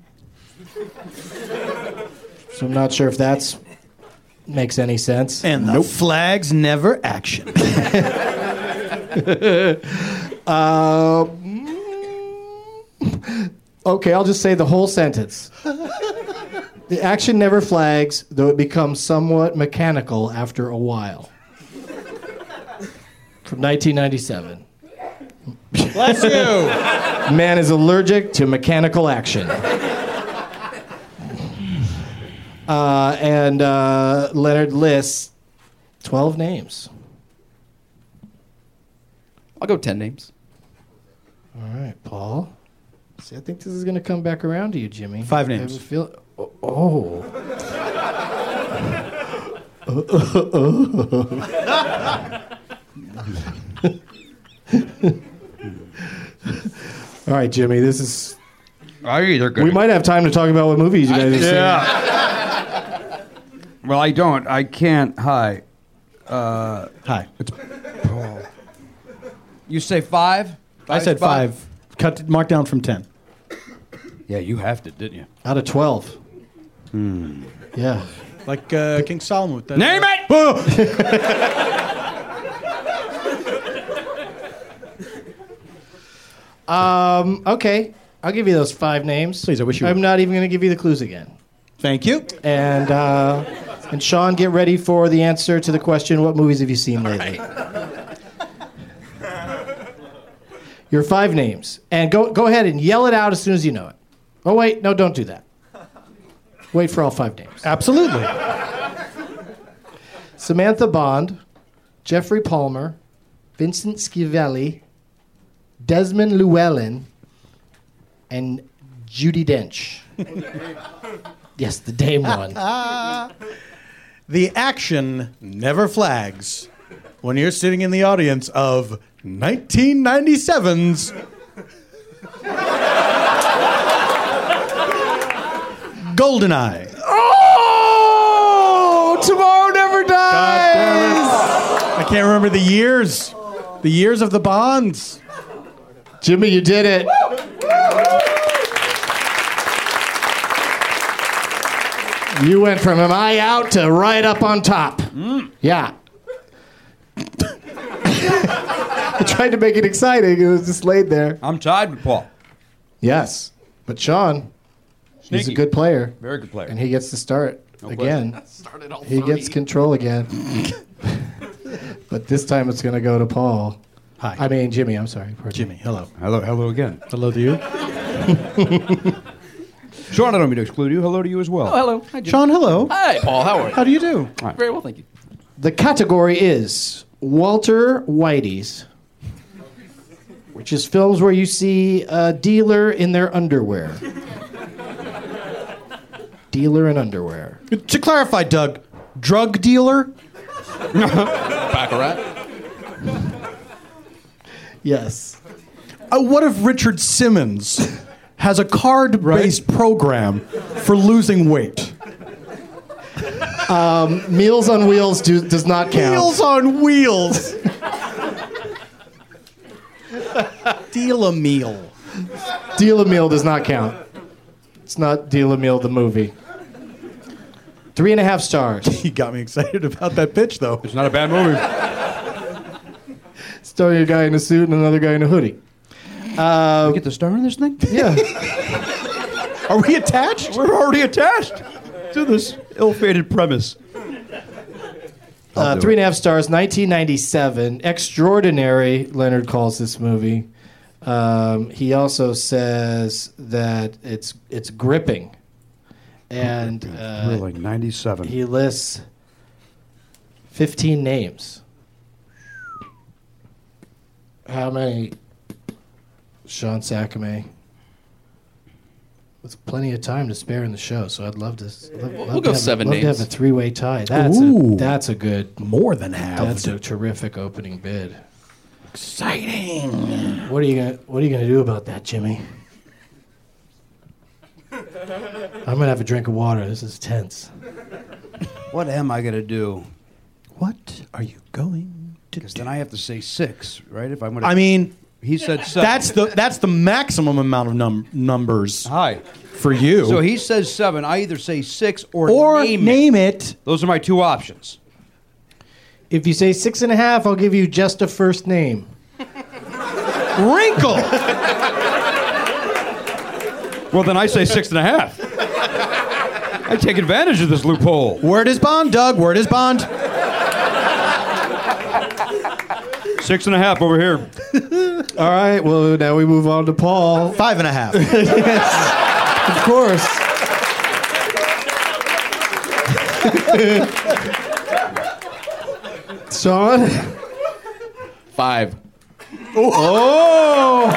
Speaker 6: So I'm not sure if that's makes any sense.
Speaker 8: And the flags never action.
Speaker 6: Uh, mm, okay, I'll just say the whole sentence. The action never flags, though it becomes somewhat mechanical after a while. From nineteen ninety-seven.
Speaker 8: Bless you.
Speaker 6: Man is allergic to mechanical action. Uh, and uh, Leonard lists twelve names.
Speaker 9: I'll go ten names.
Speaker 6: All right, Paul. See, I think this is going to come back around to you, Jimmy.
Speaker 8: Five
Speaker 6: I
Speaker 8: names.
Speaker 6: have a feel- oh. All right, Jimmy, this is...
Speaker 7: I either
Speaker 6: We might have time to talk about what movies you guys have seen.
Speaker 7: Yeah. Well, I don't. I can't. Hi.
Speaker 8: Hi.
Speaker 7: You say five?
Speaker 8: I said five. Cut. Mark down from ten.
Speaker 7: Yeah, you have to, didn't you?
Speaker 6: Out of twelve. Yeah.
Speaker 8: Like uh, King Solomon with that.
Speaker 7: Name it!
Speaker 6: Um, okay, I'll give you those five names.
Speaker 8: Please, I wish you
Speaker 6: I'm
Speaker 8: would.
Speaker 6: not even going to give you the clues again.
Speaker 8: Thank you.
Speaker 6: And uh, and Sean, get ready for the answer to the question: what movies have you seen lately? Your five names, and go go ahead and yell it out as soon as you know it. Oh wait, no, don't do that. Wait for all five names.
Speaker 8: Absolutely.
Speaker 6: Samantha Bond, Jeffrey Palmer, Vincent Schiavelli, Desmond Llewellyn, and Judi Dench. Yes, the Dame one.
Speaker 8: The action never flags when you're sitting in the audience of nineteen ninety-seven's Goldeneye.
Speaker 6: Oh, Tomorrow Never Dies.
Speaker 8: God damn it. I can't remember the years. The years of the Bonds.
Speaker 6: Jimmy, you did it. You went from am I out to right up on top.
Speaker 7: Mm.
Speaker 6: Yeah. I tried to make it exciting. It was just laid there.
Speaker 7: I'm tied with Paul.
Speaker 6: Yes. But Sean, he's a
Speaker 7: Sneaky.
Speaker 6: good player.
Speaker 7: Very good player.
Speaker 6: And he gets to start
Speaker 7: No
Speaker 6: again.
Speaker 9: Started all
Speaker 6: He
Speaker 9: three.
Speaker 6: gets control again. But this time it's going to go to Paul.
Speaker 8: Hi.
Speaker 6: I mean, Jimmy, I'm sorry. Pardon
Speaker 8: Jimmy, hello.
Speaker 7: Hello, hello again.
Speaker 8: Hello to you.
Speaker 7: Sean, I don't mean to exclude you. Hello to you as well.
Speaker 9: Oh, hello. Hi, Jim.
Speaker 8: Sean, hello.
Speaker 9: Hi, Paul. How are you?
Speaker 8: How do you do?
Speaker 9: Very well, thank you.
Speaker 6: The category is Walter Whitey's, which is films where you see a dealer in their underwear. Dealer in underwear.
Speaker 8: To clarify, Doug, drug dealer?
Speaker 9: Baccarat.
Speaker 6: Yes.
Speaker 8: Uh, what if Richard Simmons has a card-based program for losing weight?
Speaker 6: Um, Meals on Wheels do, does not count.
Speaker 8: Meals on Wheels. Deal a meal.
Speaker 6: Deal a Meal does not count. It's not Deal a Meal the movie. Three and a half stars.
Speaker 8: He got me excited about that pitch, though.
Speaker 7: It's not a bad movie.
Speaker 6: Starring a guy in a suit and another guy in a hoodie. Uh,
Speaker 7: We get the star in this thing?
Speaker 6: yeah.
Speaker 8: Are we attached?
Speaker 7: We're already attached to this ill-fated premise.
Speaker 6: Uh,
Speaker 7: do
Speaker 6: three
Speaker 7: it.
Speaker 6: and a half stars, nineteen ninety-seven. Extraordinary, Leonard calls this movie. Um, he also says that it's it's gripping. And uh,
Speaker 7: Thrilling, ninety-seven.
Speaker 6: he lists fifteen names. How many? Sean Sakame. With plenty of time to spare in the show, so I'd love to. Love, love
Speaker 9: We'll
Speaker 6: to
Speaker 9: go
Speaker 6: have,
Speaker 9: seven
Speaker 6: love to
Speaker 9: names.
Speaker 6: have a three-way tie. That's
Speaker 8: Ooh.
Speaker 6: a, that's a good.
Speaker 8: More than half.
Speaker 6: That's a terrific opening bid.
Speaker 8: exciting.
Speaker 6: What are you gonna What are you gonna do about that, Jimmy? I'm gonna have a drink of water. This is tense.
Speaker 7: What am I going to do?
Speaker 8: What are you going to
Speaker 7: Because
Speaker 8: do?
Speaker 7: then I have to say six, right? If I'm going to.
Speaker 8: I mean,
Speaker 7: he said seven.
Speaker 8: that's the that's the maximum amount of num- numbers
Speaker 7: Hi.
Speaker 8: for you.
Speaker 7: So he says seven. I either say six or,
Speaker 8: or
Speaker 7: name,
Speaker 8: name
Speaker 7: it.
Speaker 8: it.
Speaker 7: Those are my two options.
Speaker 6: If you say six and a half, I'll give you just a first name.
Speaker 8: Wrinkle.
Speaker 7: Well, then I say six and a half. I take advantage of this loophole.
Speaker 8: Word is bond, Doug. Word is bond.
Speaker 7: Six and a half over here.
Speaker 6: All right. Well, now we move on to Paul.
Speaker 8: Five and a half.
Speaker 6: Yes, of course. Sean.
Speaker 9: Five.
Speaker 6: Oh!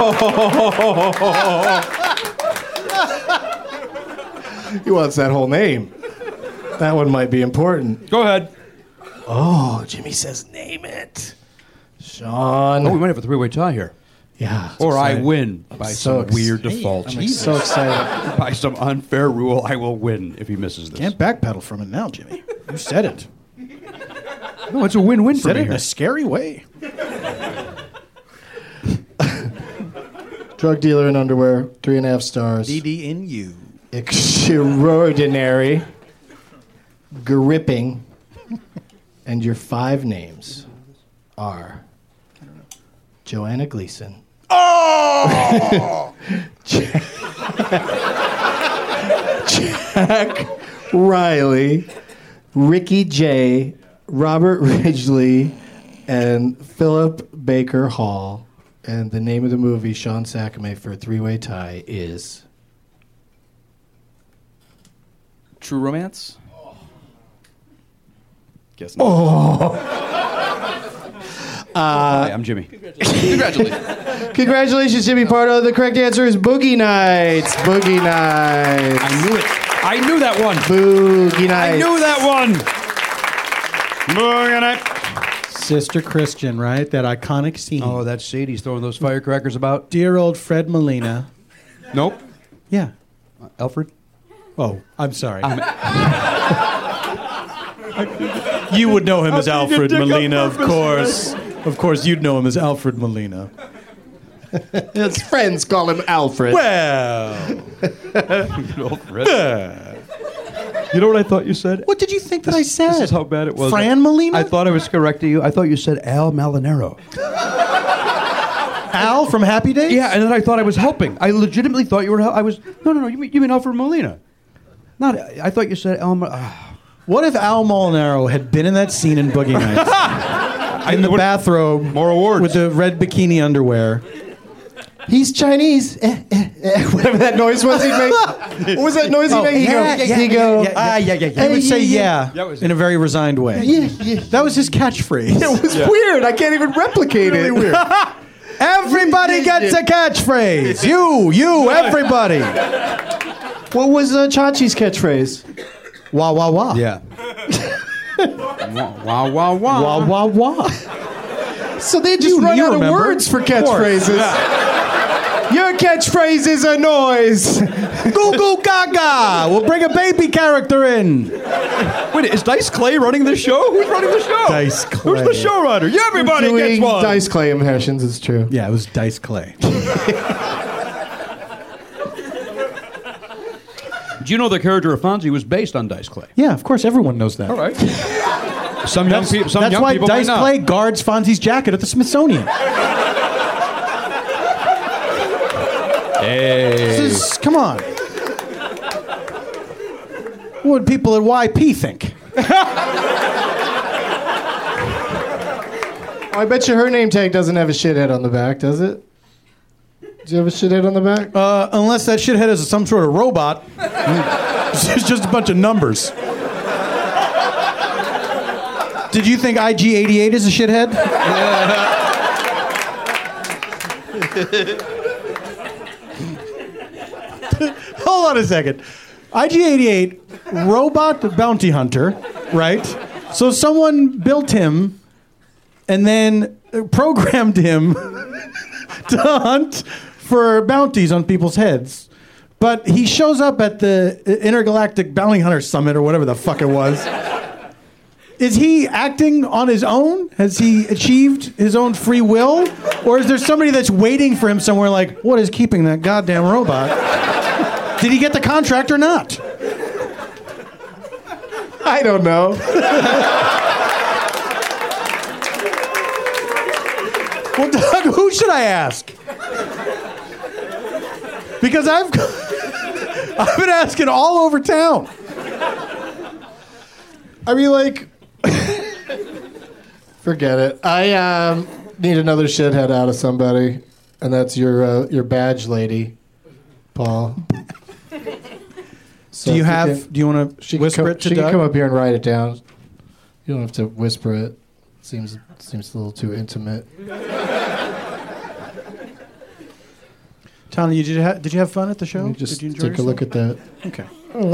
Speaker 6: He wants that whole name. That one might be important.
Speaker 7: Go ahead.
Speaker 6: Oh, Jimmy says name it. Sean.
Speaker 7: Oh, we might have a three-way tie here.
Speaker 6: Yeah. it's
Speaker 7: Or I
Speaker 6: exciting.
Speaker 7: win by
Speaker 6: so
Speaker 7: some
Speaker 6: ex-
Speaker 7: weird default.
Speaker 6: I'm so excited.
Speaker 7: By some unfair rule, I will win if he misses this.
Speaker 8: Can't backpedal from it now, Jimmy. You said it.
Speaker 7: No, it's a win-win for
Speaker 8: Said
Speaker 7: me
Speaker 8: it in
Speaker 7: here.
Speaker 8: a scary way.
Speaker 6: Drug dealer in underwear, three and a half stars.
Speaker 8: D D in you.
Speaker 6: Extraordinary, gripping, and your five names are Joanna Gleason. Oh! Jack, Jack Riley, Ricky Jay, Robert Ridgely, and Philip Baker Hall. And the name of the movie, Sean Sakame, for a three-way tie is...
Speaker 9: True Romance? Guess
Speaker 6: not.
Speaker 7: Hi, I'm Jimmy.
Speaker 9: Congratulations.
Speaker 6: Congratulations, Jimmy Pardo. The correct answer is Boogie Nights. Boogie Nights.
Speaker 7: I knew it. I knew that one.
Speaker 6: Boogie Nights.
Speaker 7: I knew that one. Boogie Nights.
Speaker 8: Sister Christian, right? That iconic scene.
Speaker 7: Oh, that's Sadie's throwing those firecrackers about.
Speaker 8: Dear old Fred Molina.
Speaker 7: Nope.
Speaker 8: Yeah.
Speaker 7: Uh, Alfred?
Speaker 8: Oh, I'm sorry. You would know him as Alfred Molina, of course. Of course, you'd know him as Alfred Molina.
Speaker 6: His friends call him Alfred.
Speaker 8: Well,
Speaker 7: Alfred. You know what I thought you said?
Speaker 8: What did you think that I said?
Speaker 7: This is how bad it was.
Speaker 8: Fran Molina?
Speaker 7: I thought I was correcting you. I thought you said Al Malinero.
Speaker 8: Al from Happy Days?
Speaker 7: Yeah, and then I thought I was helping. I legitimately thought you were. Hel- I was. No, no, no. You mean you mean Alfred Molina? Not. I thought you said Al. Uh,
Speaker 8: What if Al Molinaro had been in that scene in Boogie Nights? in the bathrobe.
Speaker 7: More awards.
Speaker 8: With the red bikini underwear.
Speaker 6: He's Chinese. Eh, eh, eh. Whatever that noise was he made. What was that noise he
Speaker 8: Oh,
Speaker 6: made? He'd
Speaker 8: yeah,
Speaker 6: go,
Speaker 8: yeah,
Speaker 6: he'd
Speaker 8: yeah,
Speaker 6: go,
Speaker 8: yeah, yeah.
Speaker 6: ah, yeah, yeah, yeah.
Speaker 8: He would say
Speaker 6: yeah.
Speaker 8: yeah, in a very resigned way.
Speaker 6: Yeah, yeah.
Speaker 8: That was his catchphrase.
Speaker 6: It was weird. I can't even replicate
Speaker 8: Really
Speaker 6: it.
Speaker 8: weird. Everybody gets a catchphrase. You, you, everybody.
Speaker 6: What was uh, Chachi's catchphrase?
Speaker 8: Wah, wah, wah.
Speaker 7: yeah. Wow, wow, wow.
Speaker 8: Wah, wah, wah.
Speaker 6: So they just
Speaker 8: You-
Speaker 6: run
Speaker 8: you
Speaker 6: out
Speaker 8: remember.
Speaker 6: of words for
Speaker 8: Of course.
Speaker 6: catchphrases. Your catchphrase is a noise.
Speaker 8: Goo goo gaga. We'll bring a baby character in.
Speaker 7: Wait, is Dice Clay running the show? Who's running the show?
Speaker 8: Dice
Speaker 7: Who's
Speaker 8: Clay.
Speaker 7: the showrunner? Yeah, everybody
Speaker 6: Doing
Speaker 7: gets one.
Speaker 6: Dice Clay impressions, it's true.
Speaker 8: Yeah, it was Dice Clay.
Speaker 7: Do you know the character of Fonzie was based on Dice Clay?
Speaker 8: Yeah, of course, everyone knows that.
Speaker 7: All right. Some young people. Some
Speaker 8: That's
Speaker 7: young
Speaker 8: why
Speaker 7: people
Speaker 8: Dice
Speaker 7: might not.
Speaker 8: Clay guards Fonzie's jacket at the Smithsonian.
Speaker 7: Hey.
Speaker 8: This is, come on. What would people at Y P think?
Speaker 6: Oh, I bet you her name tag doesn't have a shithead on the back, does it? Do you have a shithead on the back?
Speaker 8: Uh, unless that shithead is some sort of robot. It's just a bunch of numbers. Did you think I G eighty-eight is a shithead? Hold on a second. I G eighty-eight, robot bounty hunter, right? So someone built him and then programmed him to hunt for bounties on people's heads. But he shows up at the Intergalactic Bounty Hunter Summit or whatever the fuck it was. Is he acting on his own? Has he achieved his own free will? Or is there somebody that's waiting for him somewhere like, what is keeping that goddamn robot? Did he get the contract or not?
Speaker 6: I don't know.
Speaker 8: Well, Doug, who should I ask? Because I've I've been asking all over town.
Speaker 6: I mean, like, forget it. I um, need another shithead out of somebody, and that's your uh, your badge lady, Paul. So
Speaker 8: Do you
Speaker 6: if
Speaker 8: have?
Speaker 6: can-
Speaker 8: do you want to
Speaker 6: She can,
Speaker 8: whisper
Speaker 6: come,
Speaker 8: it to
Speaker 6: she
Speaker 8: Doug?
Speaker 6: can come up here and write it down. You don't have to whisper it. Seems seems a little too intimate.
Speaker 8: Tony, did you ha- did you have fun at the show?
Speaker 6: Let me just
Speaker 8: did you enjoy
Speaker 6: take a look at that.
Speaker 8: Okay.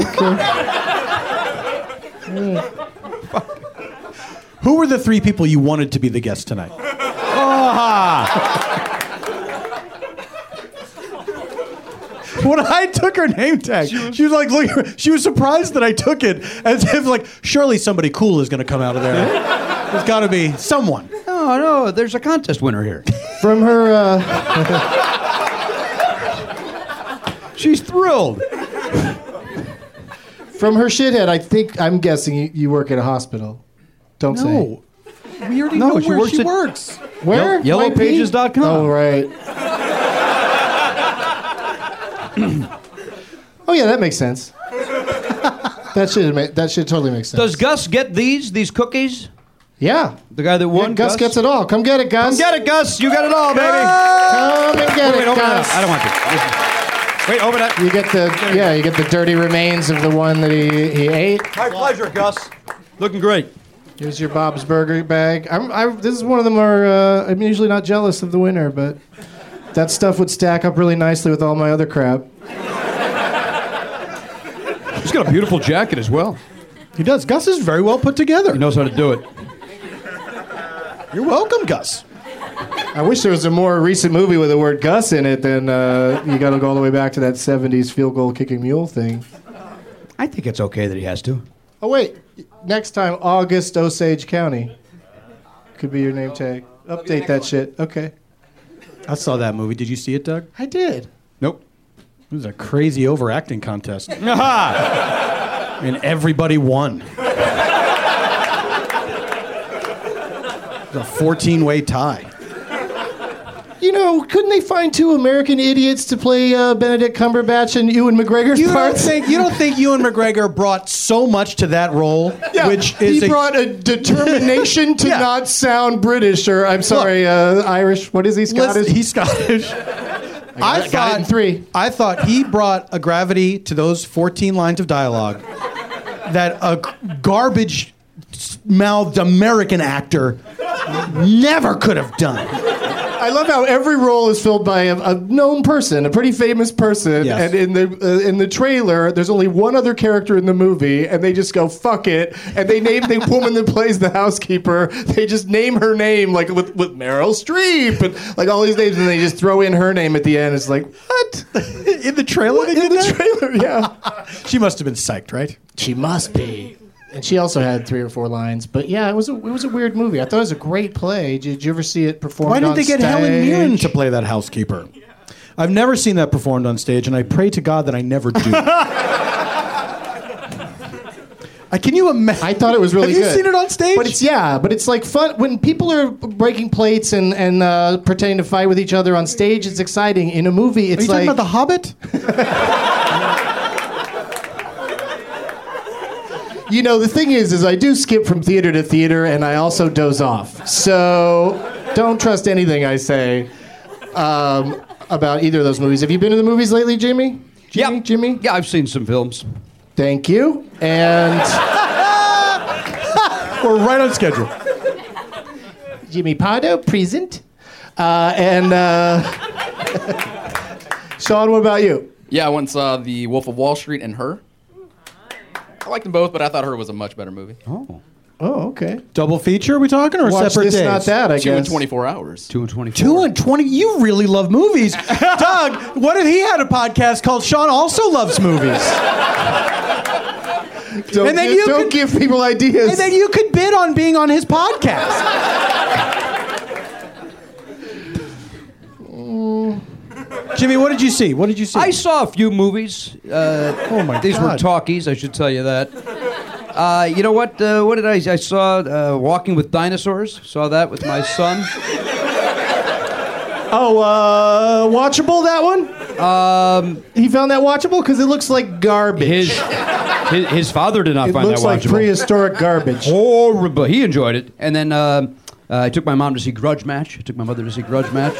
Speaker 6: Oh, okay.
Speaker 8: Who were the three people you wanted to be the guest tonight? When I took her name tag, she was, like, look, she was surprised that I took it, as if like, surely somebody cool is going to come out of there. There's got to be someone.
Speaker 7: No, no, there's a contest winner here.
Speaker 6: From her, uh,
Speaker 7: She's thrilled.
Speaker 6: from her shithead, I think I'm guessing you, you work at a hospital. Don't say.
Speaker 8: No, we already
Speaker 7: No,
Speaker 8: know
Speaker 7: she
Speaker 8: where
Speaker 7: works
Speaker 8: she
Speaker 7: at-
Speaker 8: works.
Speaker 6: Where?
Speaker 7: yellow pages dot com.
Speaker 6: Oh, right. Oh, yeah, that makes sense. that should ma- that should totally make sense.
Speaker 7: Does Gus get these these cookies?
Speaker 6: yeah.
Speaker 7: The guy that
Speaker 6: Yeah,
Speaker 7: won.
Speaker 6: Gus, gets it all. Come get it, Gus.
Speaker 7: Come get it, Gus. You got it all, baby.
Speaker 6: Come and get
Speaker 7: Wait,
Speaker 6: it,
Speaker 7: open it up.
Speaker 6: Gus.
Speaker 7: I don't want to. Wait, open it.
Speaker 6: You get the yeah, you get the dirty remains of the one that he, he ate.
Speaker 7: My pleasure, Gus. Looking great.
Speaker 6: Here's your Bob's Burger bag. I'm, I, this is one of them where uh, I'm usually not jealous of the winner, but that stuff would stack up really nicely with all my other crap.
Speaker 7: He's got a beautiful jacket as well.
Speaker 8: He does. Gus is very well put together.
Speaker 7: He knows how to do it.
Speaker 8: You're welcome, Gus.
Speaker 6: I wish there was a more recent movie with the word Gus in it than uh, you got to go all the way back to that seventies field goal kicking mule thing.
Speaker 7: I think it's okay that he has to.
Speaker 6: Oh, wait. Next time, August Osage County. Could be your name tag. Update that shit. Okay.
Speaker 8: I saw that movie. Did you see it, Doug?
Speaker 6: I did.
Speaker 8: Nope. It was a crazy overacting contest. And everybody won. It was a fourteen-way tie.
Speaker 6: You know, couldn't they find two American idiots to play uh, Benedict Cumberbatch and Ewan McGregor's
Speaker 8: You don't
Speaker 6: parts?
Speaker 8: think you don't think Ewan McGregor brought so much to that role,
Speaker 6: Yeah,
Speaker 8: which is
Speaker 6: he
Speaker 8: a,
Speaker 6: brought a determination to
Speaker 8: Yeah.
Speaker 6: not sound British or I'm sorry, uh, Irish. What is he? Scottish?
Speaker 8: Listen, he's Scottish. I,
Speaker 6: got
Speaker 8: thought
Speaker 6: it in three.
Speaker 8: I thought he brought a gravity to those fourteen lines of dialogue that a garbage mouthed American actor never could have done.
Speaker 6: I love how every role is filled by a, a known person, a pretty famous person,
Speaker 8: Yes.
Speaker 6: and in the uh, in the trailer, there's only one other character in the movie, and they just go fuck it, and they name the woman that plays the housekeeper. They just name her name like with, with Meryl Streep and like all these names, and they just throw in her name at the end. It's like what
Speaker 8: In the trailer, they
Speaker 6: in
Speaker 8: did
Speaker 6: the
Speaker 8: that?
Speaker 6: trailer? Yeah,
Speaker 8: She must have been psyched, right?
Speaker 6: she must be. And she also had three or four lines, but yeah, it was a it was a weird movie. I thought it was a great play. Did you ever see it performed?
Speaker 8: Why didn't
Speaker 6: on
Speaker 8: they get
Speaker 6: stage?
Speaker 8: Helen Mirren to play that housekeeper? I've never seen that performed on stage, and I pray to God that I never do. I can you imagine?
Speaker 6: I thought it was really
Speaker 8: Have you
Speaker 6: good.
Speaker 8: seen it on stage?
Speaker 6: But it's yeah, but it's like fun when people are breaking plates and and uh, pretending to fight with each other on stage. It's exciting. In a movie,
Speaker 8: Are
Speaker 6: it's
Speaker 8: you
Speaker 6: like
Speaker 8: talking about The Hobbit?
Speaker 6: you know the thing is, is I do skip from theater to theater, and I also doze off. So don't trust anything I say um, about either of those movies. Have you been to the movies lately, Jimmy? Jimmy?
Speaker 7: Yep.
Speaker 6: Jimmy?
Speaker 7: Yeah, I've seen some films.
Speaker 6: Thank you. And
Speaker 8: We're right on schedule.
Speaker 6: Jimmy Pardo, present. Uh, and uh, Sean, what about you?
Speaker 9: Yeah, I went and saw The Wolf of Wall Street and Her. I liked them both, but I thought Her was a much better movie.
Speaker 8: Oh.
Speaker 6: Oh, okay.
Speaker 8: Double feature, are we talking, or
Speaker 6: Watch
Speaker 8: separate
Speaker 6: this,
Speaker 8: days?
Speaker 6: not that, I
Speaker 9: Two in
Speaker 6: guess.
Speaker 9: twenty-four hours.
Speaker 7: Two and twenty-four.
Speaker 8: Two and twenty. You really love movies, Doug. What if he had a podcast called "Sean Also Loves Movies"?
Speaker 6: Don't,
Speaker 8: And then
Speaker 6: give,
Speaker 8: you
Speaker 6: don't
Speaker 8: could-
Speaker 6: give people ideas.
Speaker 8: And then you could bid on being on his podcast. Jimmy, what did you see? What did you see?
Speaker 7: I saw a few movies. Uh,
Speaker 8: oh my
Speaker 7: these
Speaker 8: God.
Speaker 7: were talkies, I should tell you that. Uh, you know what? Uh, what did I? I saw uh, Walking with Dinosaurs. Saw that with my son.
Speaker 6: Oh, uh, watchable, that one? Um, he found that watchable? Because it looks like garbage.
Speaker 7: His his, his father did not
Speaker 6: it
Speaker 7: find
Speaker 6: looks
Speaker 7: that
Speaker 6: like
Speaker 7: watchable.
Speaker 6: prehistoric garbage.
Speaker 7: Horrible. He enjoyed it. And then um uh, I took my mom to see Grudge Match. I took my mother to see Grudge Match.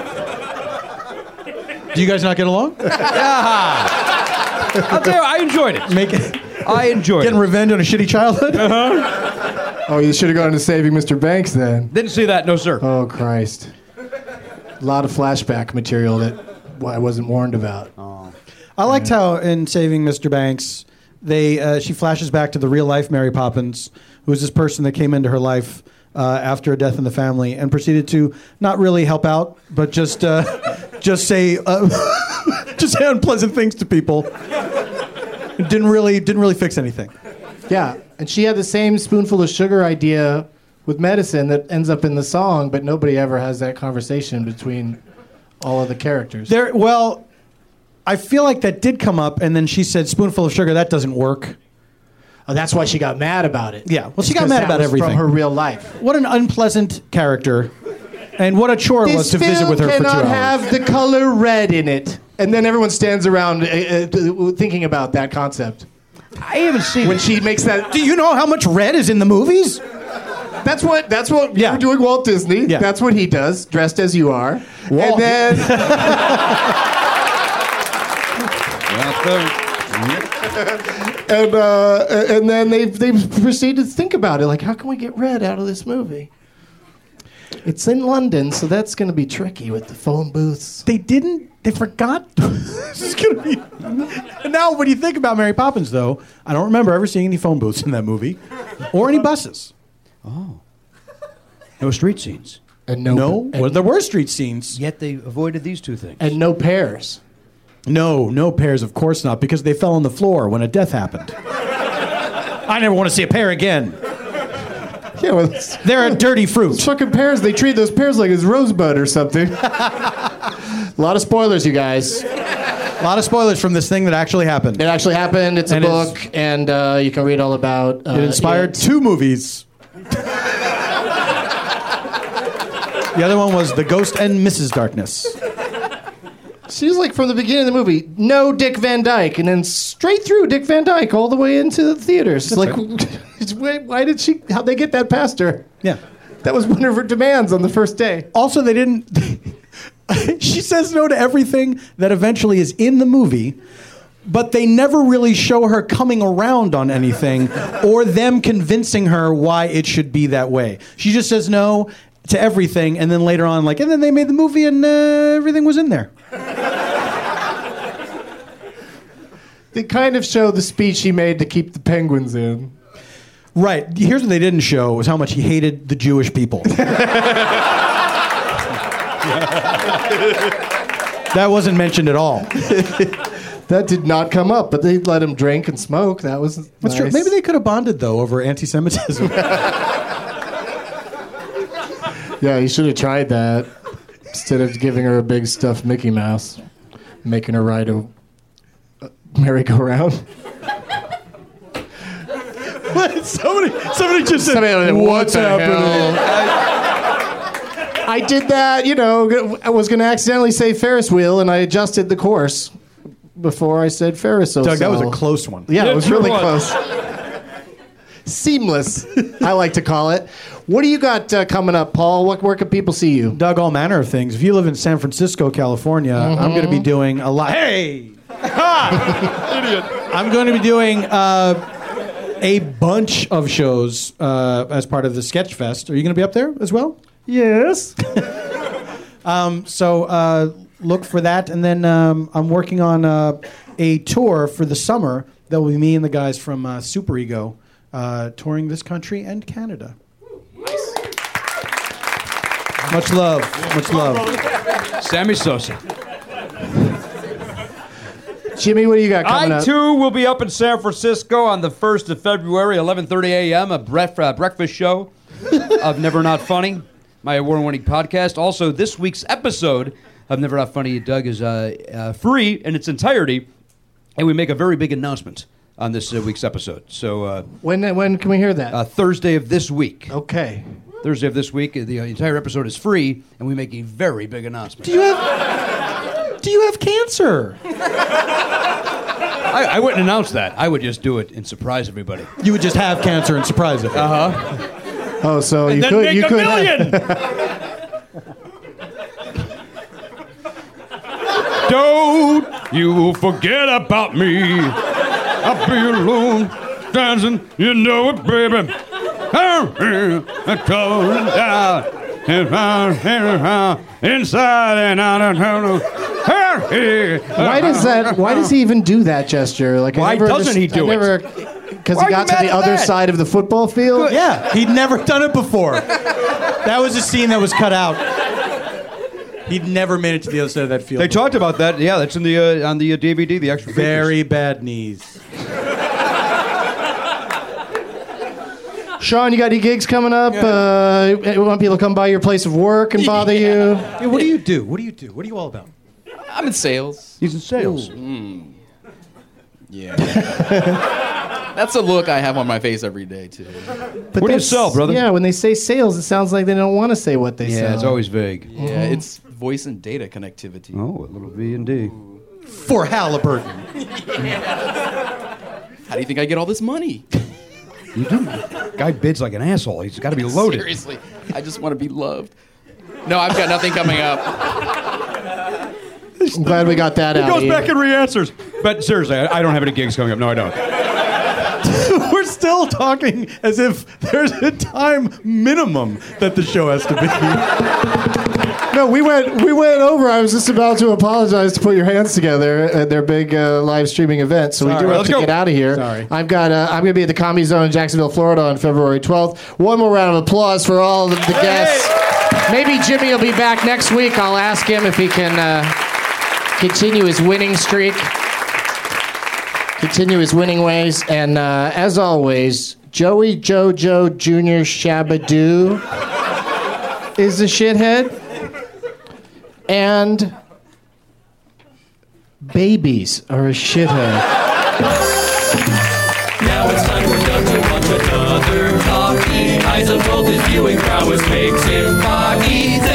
Speaker 8: Do you guys not get along?
Speaker 7: Yeah. I'll tell you, I enjoyed it.
Speaker 8: Make it,
Speaker 7: I enjoyed
Speaker 8: getting
Speaker 7: it.
Speaker 8: revenge on a shitty childhood?
Speaker 6: Oh, you should have gone to Saving Mister Banks then.
Speaker 7: Didn't see that, no sir.
Speaker 6: Oh, Christ. A lot of flashback material that I wasn't warned about.
Speaker 8: I liked how in Saving Mister Banks, they uh, she flashes back to the real life Mary Poppins, who was this person that came into her life uh, after a death in the family and proceeded to not really help out, but just uh, just say uh, just say unpleasant things to people. Didn't really didn't really fix anything.
Speaker 6: Yeah, and she had the same spoonful of sugar idea with medicine that ends up in the song, but nobody ever has that conversation between all of the characters.
Speaker 8: There, well, I feel like that did come up, and then she said, "Spoonful of sugar, that doesn't work."
Speaker 6: Oh, that's why she got mad about it.
Speaker 8: Yeah, well,
Speaker 6: It's
Speaker 8: she got
Speaker 6: 'cause
Speaker 8: mad
Speaker 6: that
Speaker 8: about
Speaker 6: was
Speaker 8: everything.
Speaker 6: from her real life.
Speaker 8: What an unpleasant character, and what a chore it was to visit with her for two
Speaker 6: cannot
Speaker 8: hours.
Speaker 6: have the color red in it. And then everyone stands around uh, uh, thinking about that concept.
Speaker 7: I haven't seen
Speaker 6: When
Speaker 7: it.
Speaker 6: she makes that,
Speaker 8: Do you know how much red is in the movies?
Speaker 6: that's what that's what
Speaker 8: Yeah.
Speaker 6: you're doing, Walt Disney.
Speaker 8: Yeah.
Speaker 6: That's what he does, dressed as you are.
Speaker 8: Walt.
Speaker 6: And then and uh, and then they they proceed to think about it, like, how can we get red out of this movie? It's in London, so that's going to be tricky with the phone booths.
Speaker 8: They didn't. They forgot. This is gonna be. And now, when you think about Mary Poppins, though, I don't remember ever seeing any phone booths in that movie, or any buses.
Speaker 7: No street scenes.
Speaker 6: And no,
Speaker 8: No,
Speaker 6: and,
Speaker 8: well, there were street scenes.
Speaker 7: Yet they avoided these two things.
Speaker 6: and no pears.
Speaker 8: No, no pears, of course not, because they fell on the floor when a death happened. I never want to see a pear again.
Speaker 6: Yeah, well,
Speaker 8: They're a dirty fruit.
Speaker 6: Those fucking pears, they treat those pears like it's rosebud or something. A lot of spoilers, you guys.
Speaker 8: A lot of spoilers from this thing that actually happened.
Speaker 6: It actually happened. It's a
Speaker 8: And
Speaker 6: book,
Speaker 8: it's-
Speaker 6: and uh, you can read all about uh,
Speaker 8: It inspired
Speaker 6: it.
Speaker 8: two movies. The other one was The Ghost and Missus Darkness.
Speaker 6: She's like from the beginning of the movie, no Dick Van Dyke, and then straight through Dick Van Dyke all the way into the theaters. It's like, why, why did she? How'd they get that past her?
Speaker 8: Yeah.
Speaker 6: That was one of her demands on the first day.
Speaker 8: Also, they didn't. She says no to everything that eventually is in the movie, but they never really show her coming around on anything or them convincing her why it should be that way. She just says no to everything, and then later on, like, and then they made the movie and uh, everything was in there.
Speaker 6: They kind of show the speech he made to keep the penguins in.
Speaker 8: Right. Here's what they didn't show was how much he hated the Jewish people. That wasn't mentioned at all.
Speaker 6: That did not come up, but they let him drink and smoke. That was
Speaker 8: That's
Speaker 6: nice.
Speaker 8: true. Maybe they could have bonded, though, over anti-Semitism.
Speaker 6: Yeah, he should have tried that instead of giving her a big stuffed Mickey Mouse, making her ride a, a merry-go-round.
Speaker 8: What? Somebody, somebody just said,
Speaker 6: Somebody said,
Speaker 8: what's
Speaker 6: "What the
Speaker 8: happening?
Speaker 6: I did that, you know, I was going to accidentally say Ferris wheel, and I adjusted the course before I said Ferris wheel.
Speaker 8: Doug, that was a close one.
Speaker 6: Yeah, it was
Speaker 7: sure
Speaker 6: really
Speaker 7: was.
Speaker 6: close. Seamless, I like to call it. What do you got uh, coming up, Paul? What, where can people see you?
Speaker 8: Doug, all manner of things. If you live in San Francisco, California, I'm going to be doing a lot. Hey! Idiot. I'm going to be doing uh, a bunch of shows uh, as part of the Sketch Fest. Are you going to be up there as well?
Speaker 6: Yes.
Speaker 8: um, so uh, look for that. And then um, I'm working on uh, a tour for the summer that will be me and the guys from uh, Super Ego uh, touring this country and Canada. Much love. Much love.
Speaker 7: Sammy Sosa.
Speaker 6: Jimmy, what do you got coming
Speaker 7: I,
Speaker 6: up?
Speaker 7: too, will be up in San Francisco on the first of February, eleven thirty a.m., a bref- uh, breakfast show of Never Not Funny, my award-winning podcast. Also, this week's episode of Never Not Funny, Doug, is uh, uh, free in its entirety, and we make a very big announcement on this uh, week's episode. So uh,
Speaker 6: When when can we hear that?
Speaker 7: uh, Thursday of this week.
Speaker 6: Okay.
Speaker 7: Thursday of this week, the entire episode is free, and we make a very big announcement.
Speaker 8: Do you have, do you have cancer?
Speaker 7: I, I wouldn't announce that. I would just do it and surprise everybody.
Speaker 8: You would just have cancer and surprise it.
Speaker 7: Uh huh.
Speaker 6: Oh, so
Speaker 7: And
Speaker 6: you
Speaker 7: then
Speaker 6: could
Speaker 7: make
Speaker 6: you
Speaker 7: a
Speaker 6: could
Speaker 7: million. Don't you forget about me. I'll be alone, dancing. You know it, baby. I'm coming down and round and round, inside and out and out.
Speaker 6: Why does that? Why does he even do that gesture? Like,
Speaker 7: Why
Speaker 6: I never
Speaker 7: doesn't he
Speaker 6: underst-
Speaker 7: do
Speaker 6: I
Speaker 7: it?
Speaker 6: never, because
Speaker 7: Why
Speaker 6: he
Speaker 7: are
Speaker 6: got
Speaker 7: you
Speaker 6: to
Speaker 7: mad
Speaker 6: the
Speaker 7: at
Speaker 6: other
Speaker 7: that?
Speaker 6: side of the football field.
Speaker 8: Yeah, he'd never done it before. That was a scene that was cut out. He'd never made it to the other side of that field.
Speaker 7: They talked about that. Yeah, that's in the uh, on the uh, D V D, the extra features.
Speaker 8: Very bad knees.
Speaker 6: Sean, you got any gigs coming up? Uh, you want people to come by your place of work and bother you?
Speaker 8: Yeah, what do you do? What do you do? What are you all about?
Speaker 9: I'm in sales.
Speaker 7: He's in sales.
Speaker 9: Yeah. That's a look I have on my face every day, too.
Speaker 6: But
Speaker 7: What do you
Speaker 6: that's-
Speaker 7: sell, brother?
Speaker 6: Yeah, when they say sales, it sounds like they don't want to say what they sell.
Speaker 7: Yeah, it's always vague.
Speaker 9: Yeah, it's voice and data connectivity.
Speaker 7: Oh, a little V and D.
Speaker 8: For Halliburton.
Speaker 9: How do you think I get all this money?
Speaker 7: You do. Guy bids like an asshole. He's got to be loaded.
Speaker 9: Seriously, I just want to be loved. No, I've got nothing coming up.
Speaker 6: I'm glad we got that
Speaker 7: He
Speaker 6: out.
Speaker 7: goes
Speaker 6: of
Speaker 7: back
Speaker 6: you.
Speaker 7: and re-answers. But seriously, I, I don't have any gigs coming up. No, I don't.
Speaker 8: We're still talking as if there's a time minimum that the show has to be.
Speaker 6: No, we went we went over. I was just about to apologize to put your hands together at their big uh, live streaming event. So we
Speaker 8: Sorry.
Speaker 6: do have
Speaker 8: Let's
Speaker 6: to
Speaker 8: go.
Speaker 6: get out of here.
Speaker 8: Sorry.
Speaker 6: I've got. Uh, I'm going to be at the Comedy Zone in Jacksonville, Florida, on February twelfth. One more round of applause for all of the guests. Maybe Jimmy will be back next week. I'll ask him if he can uh, continue his winning streak, continue his winning ways, and uh, as always, Joey Jojo Junior Shabadoo is a shithead, and babies are a shithead.
Speaker 5: Now it's time for Doug to watch another talkie. Eyes of gold, his viewing prowess makes him foggy.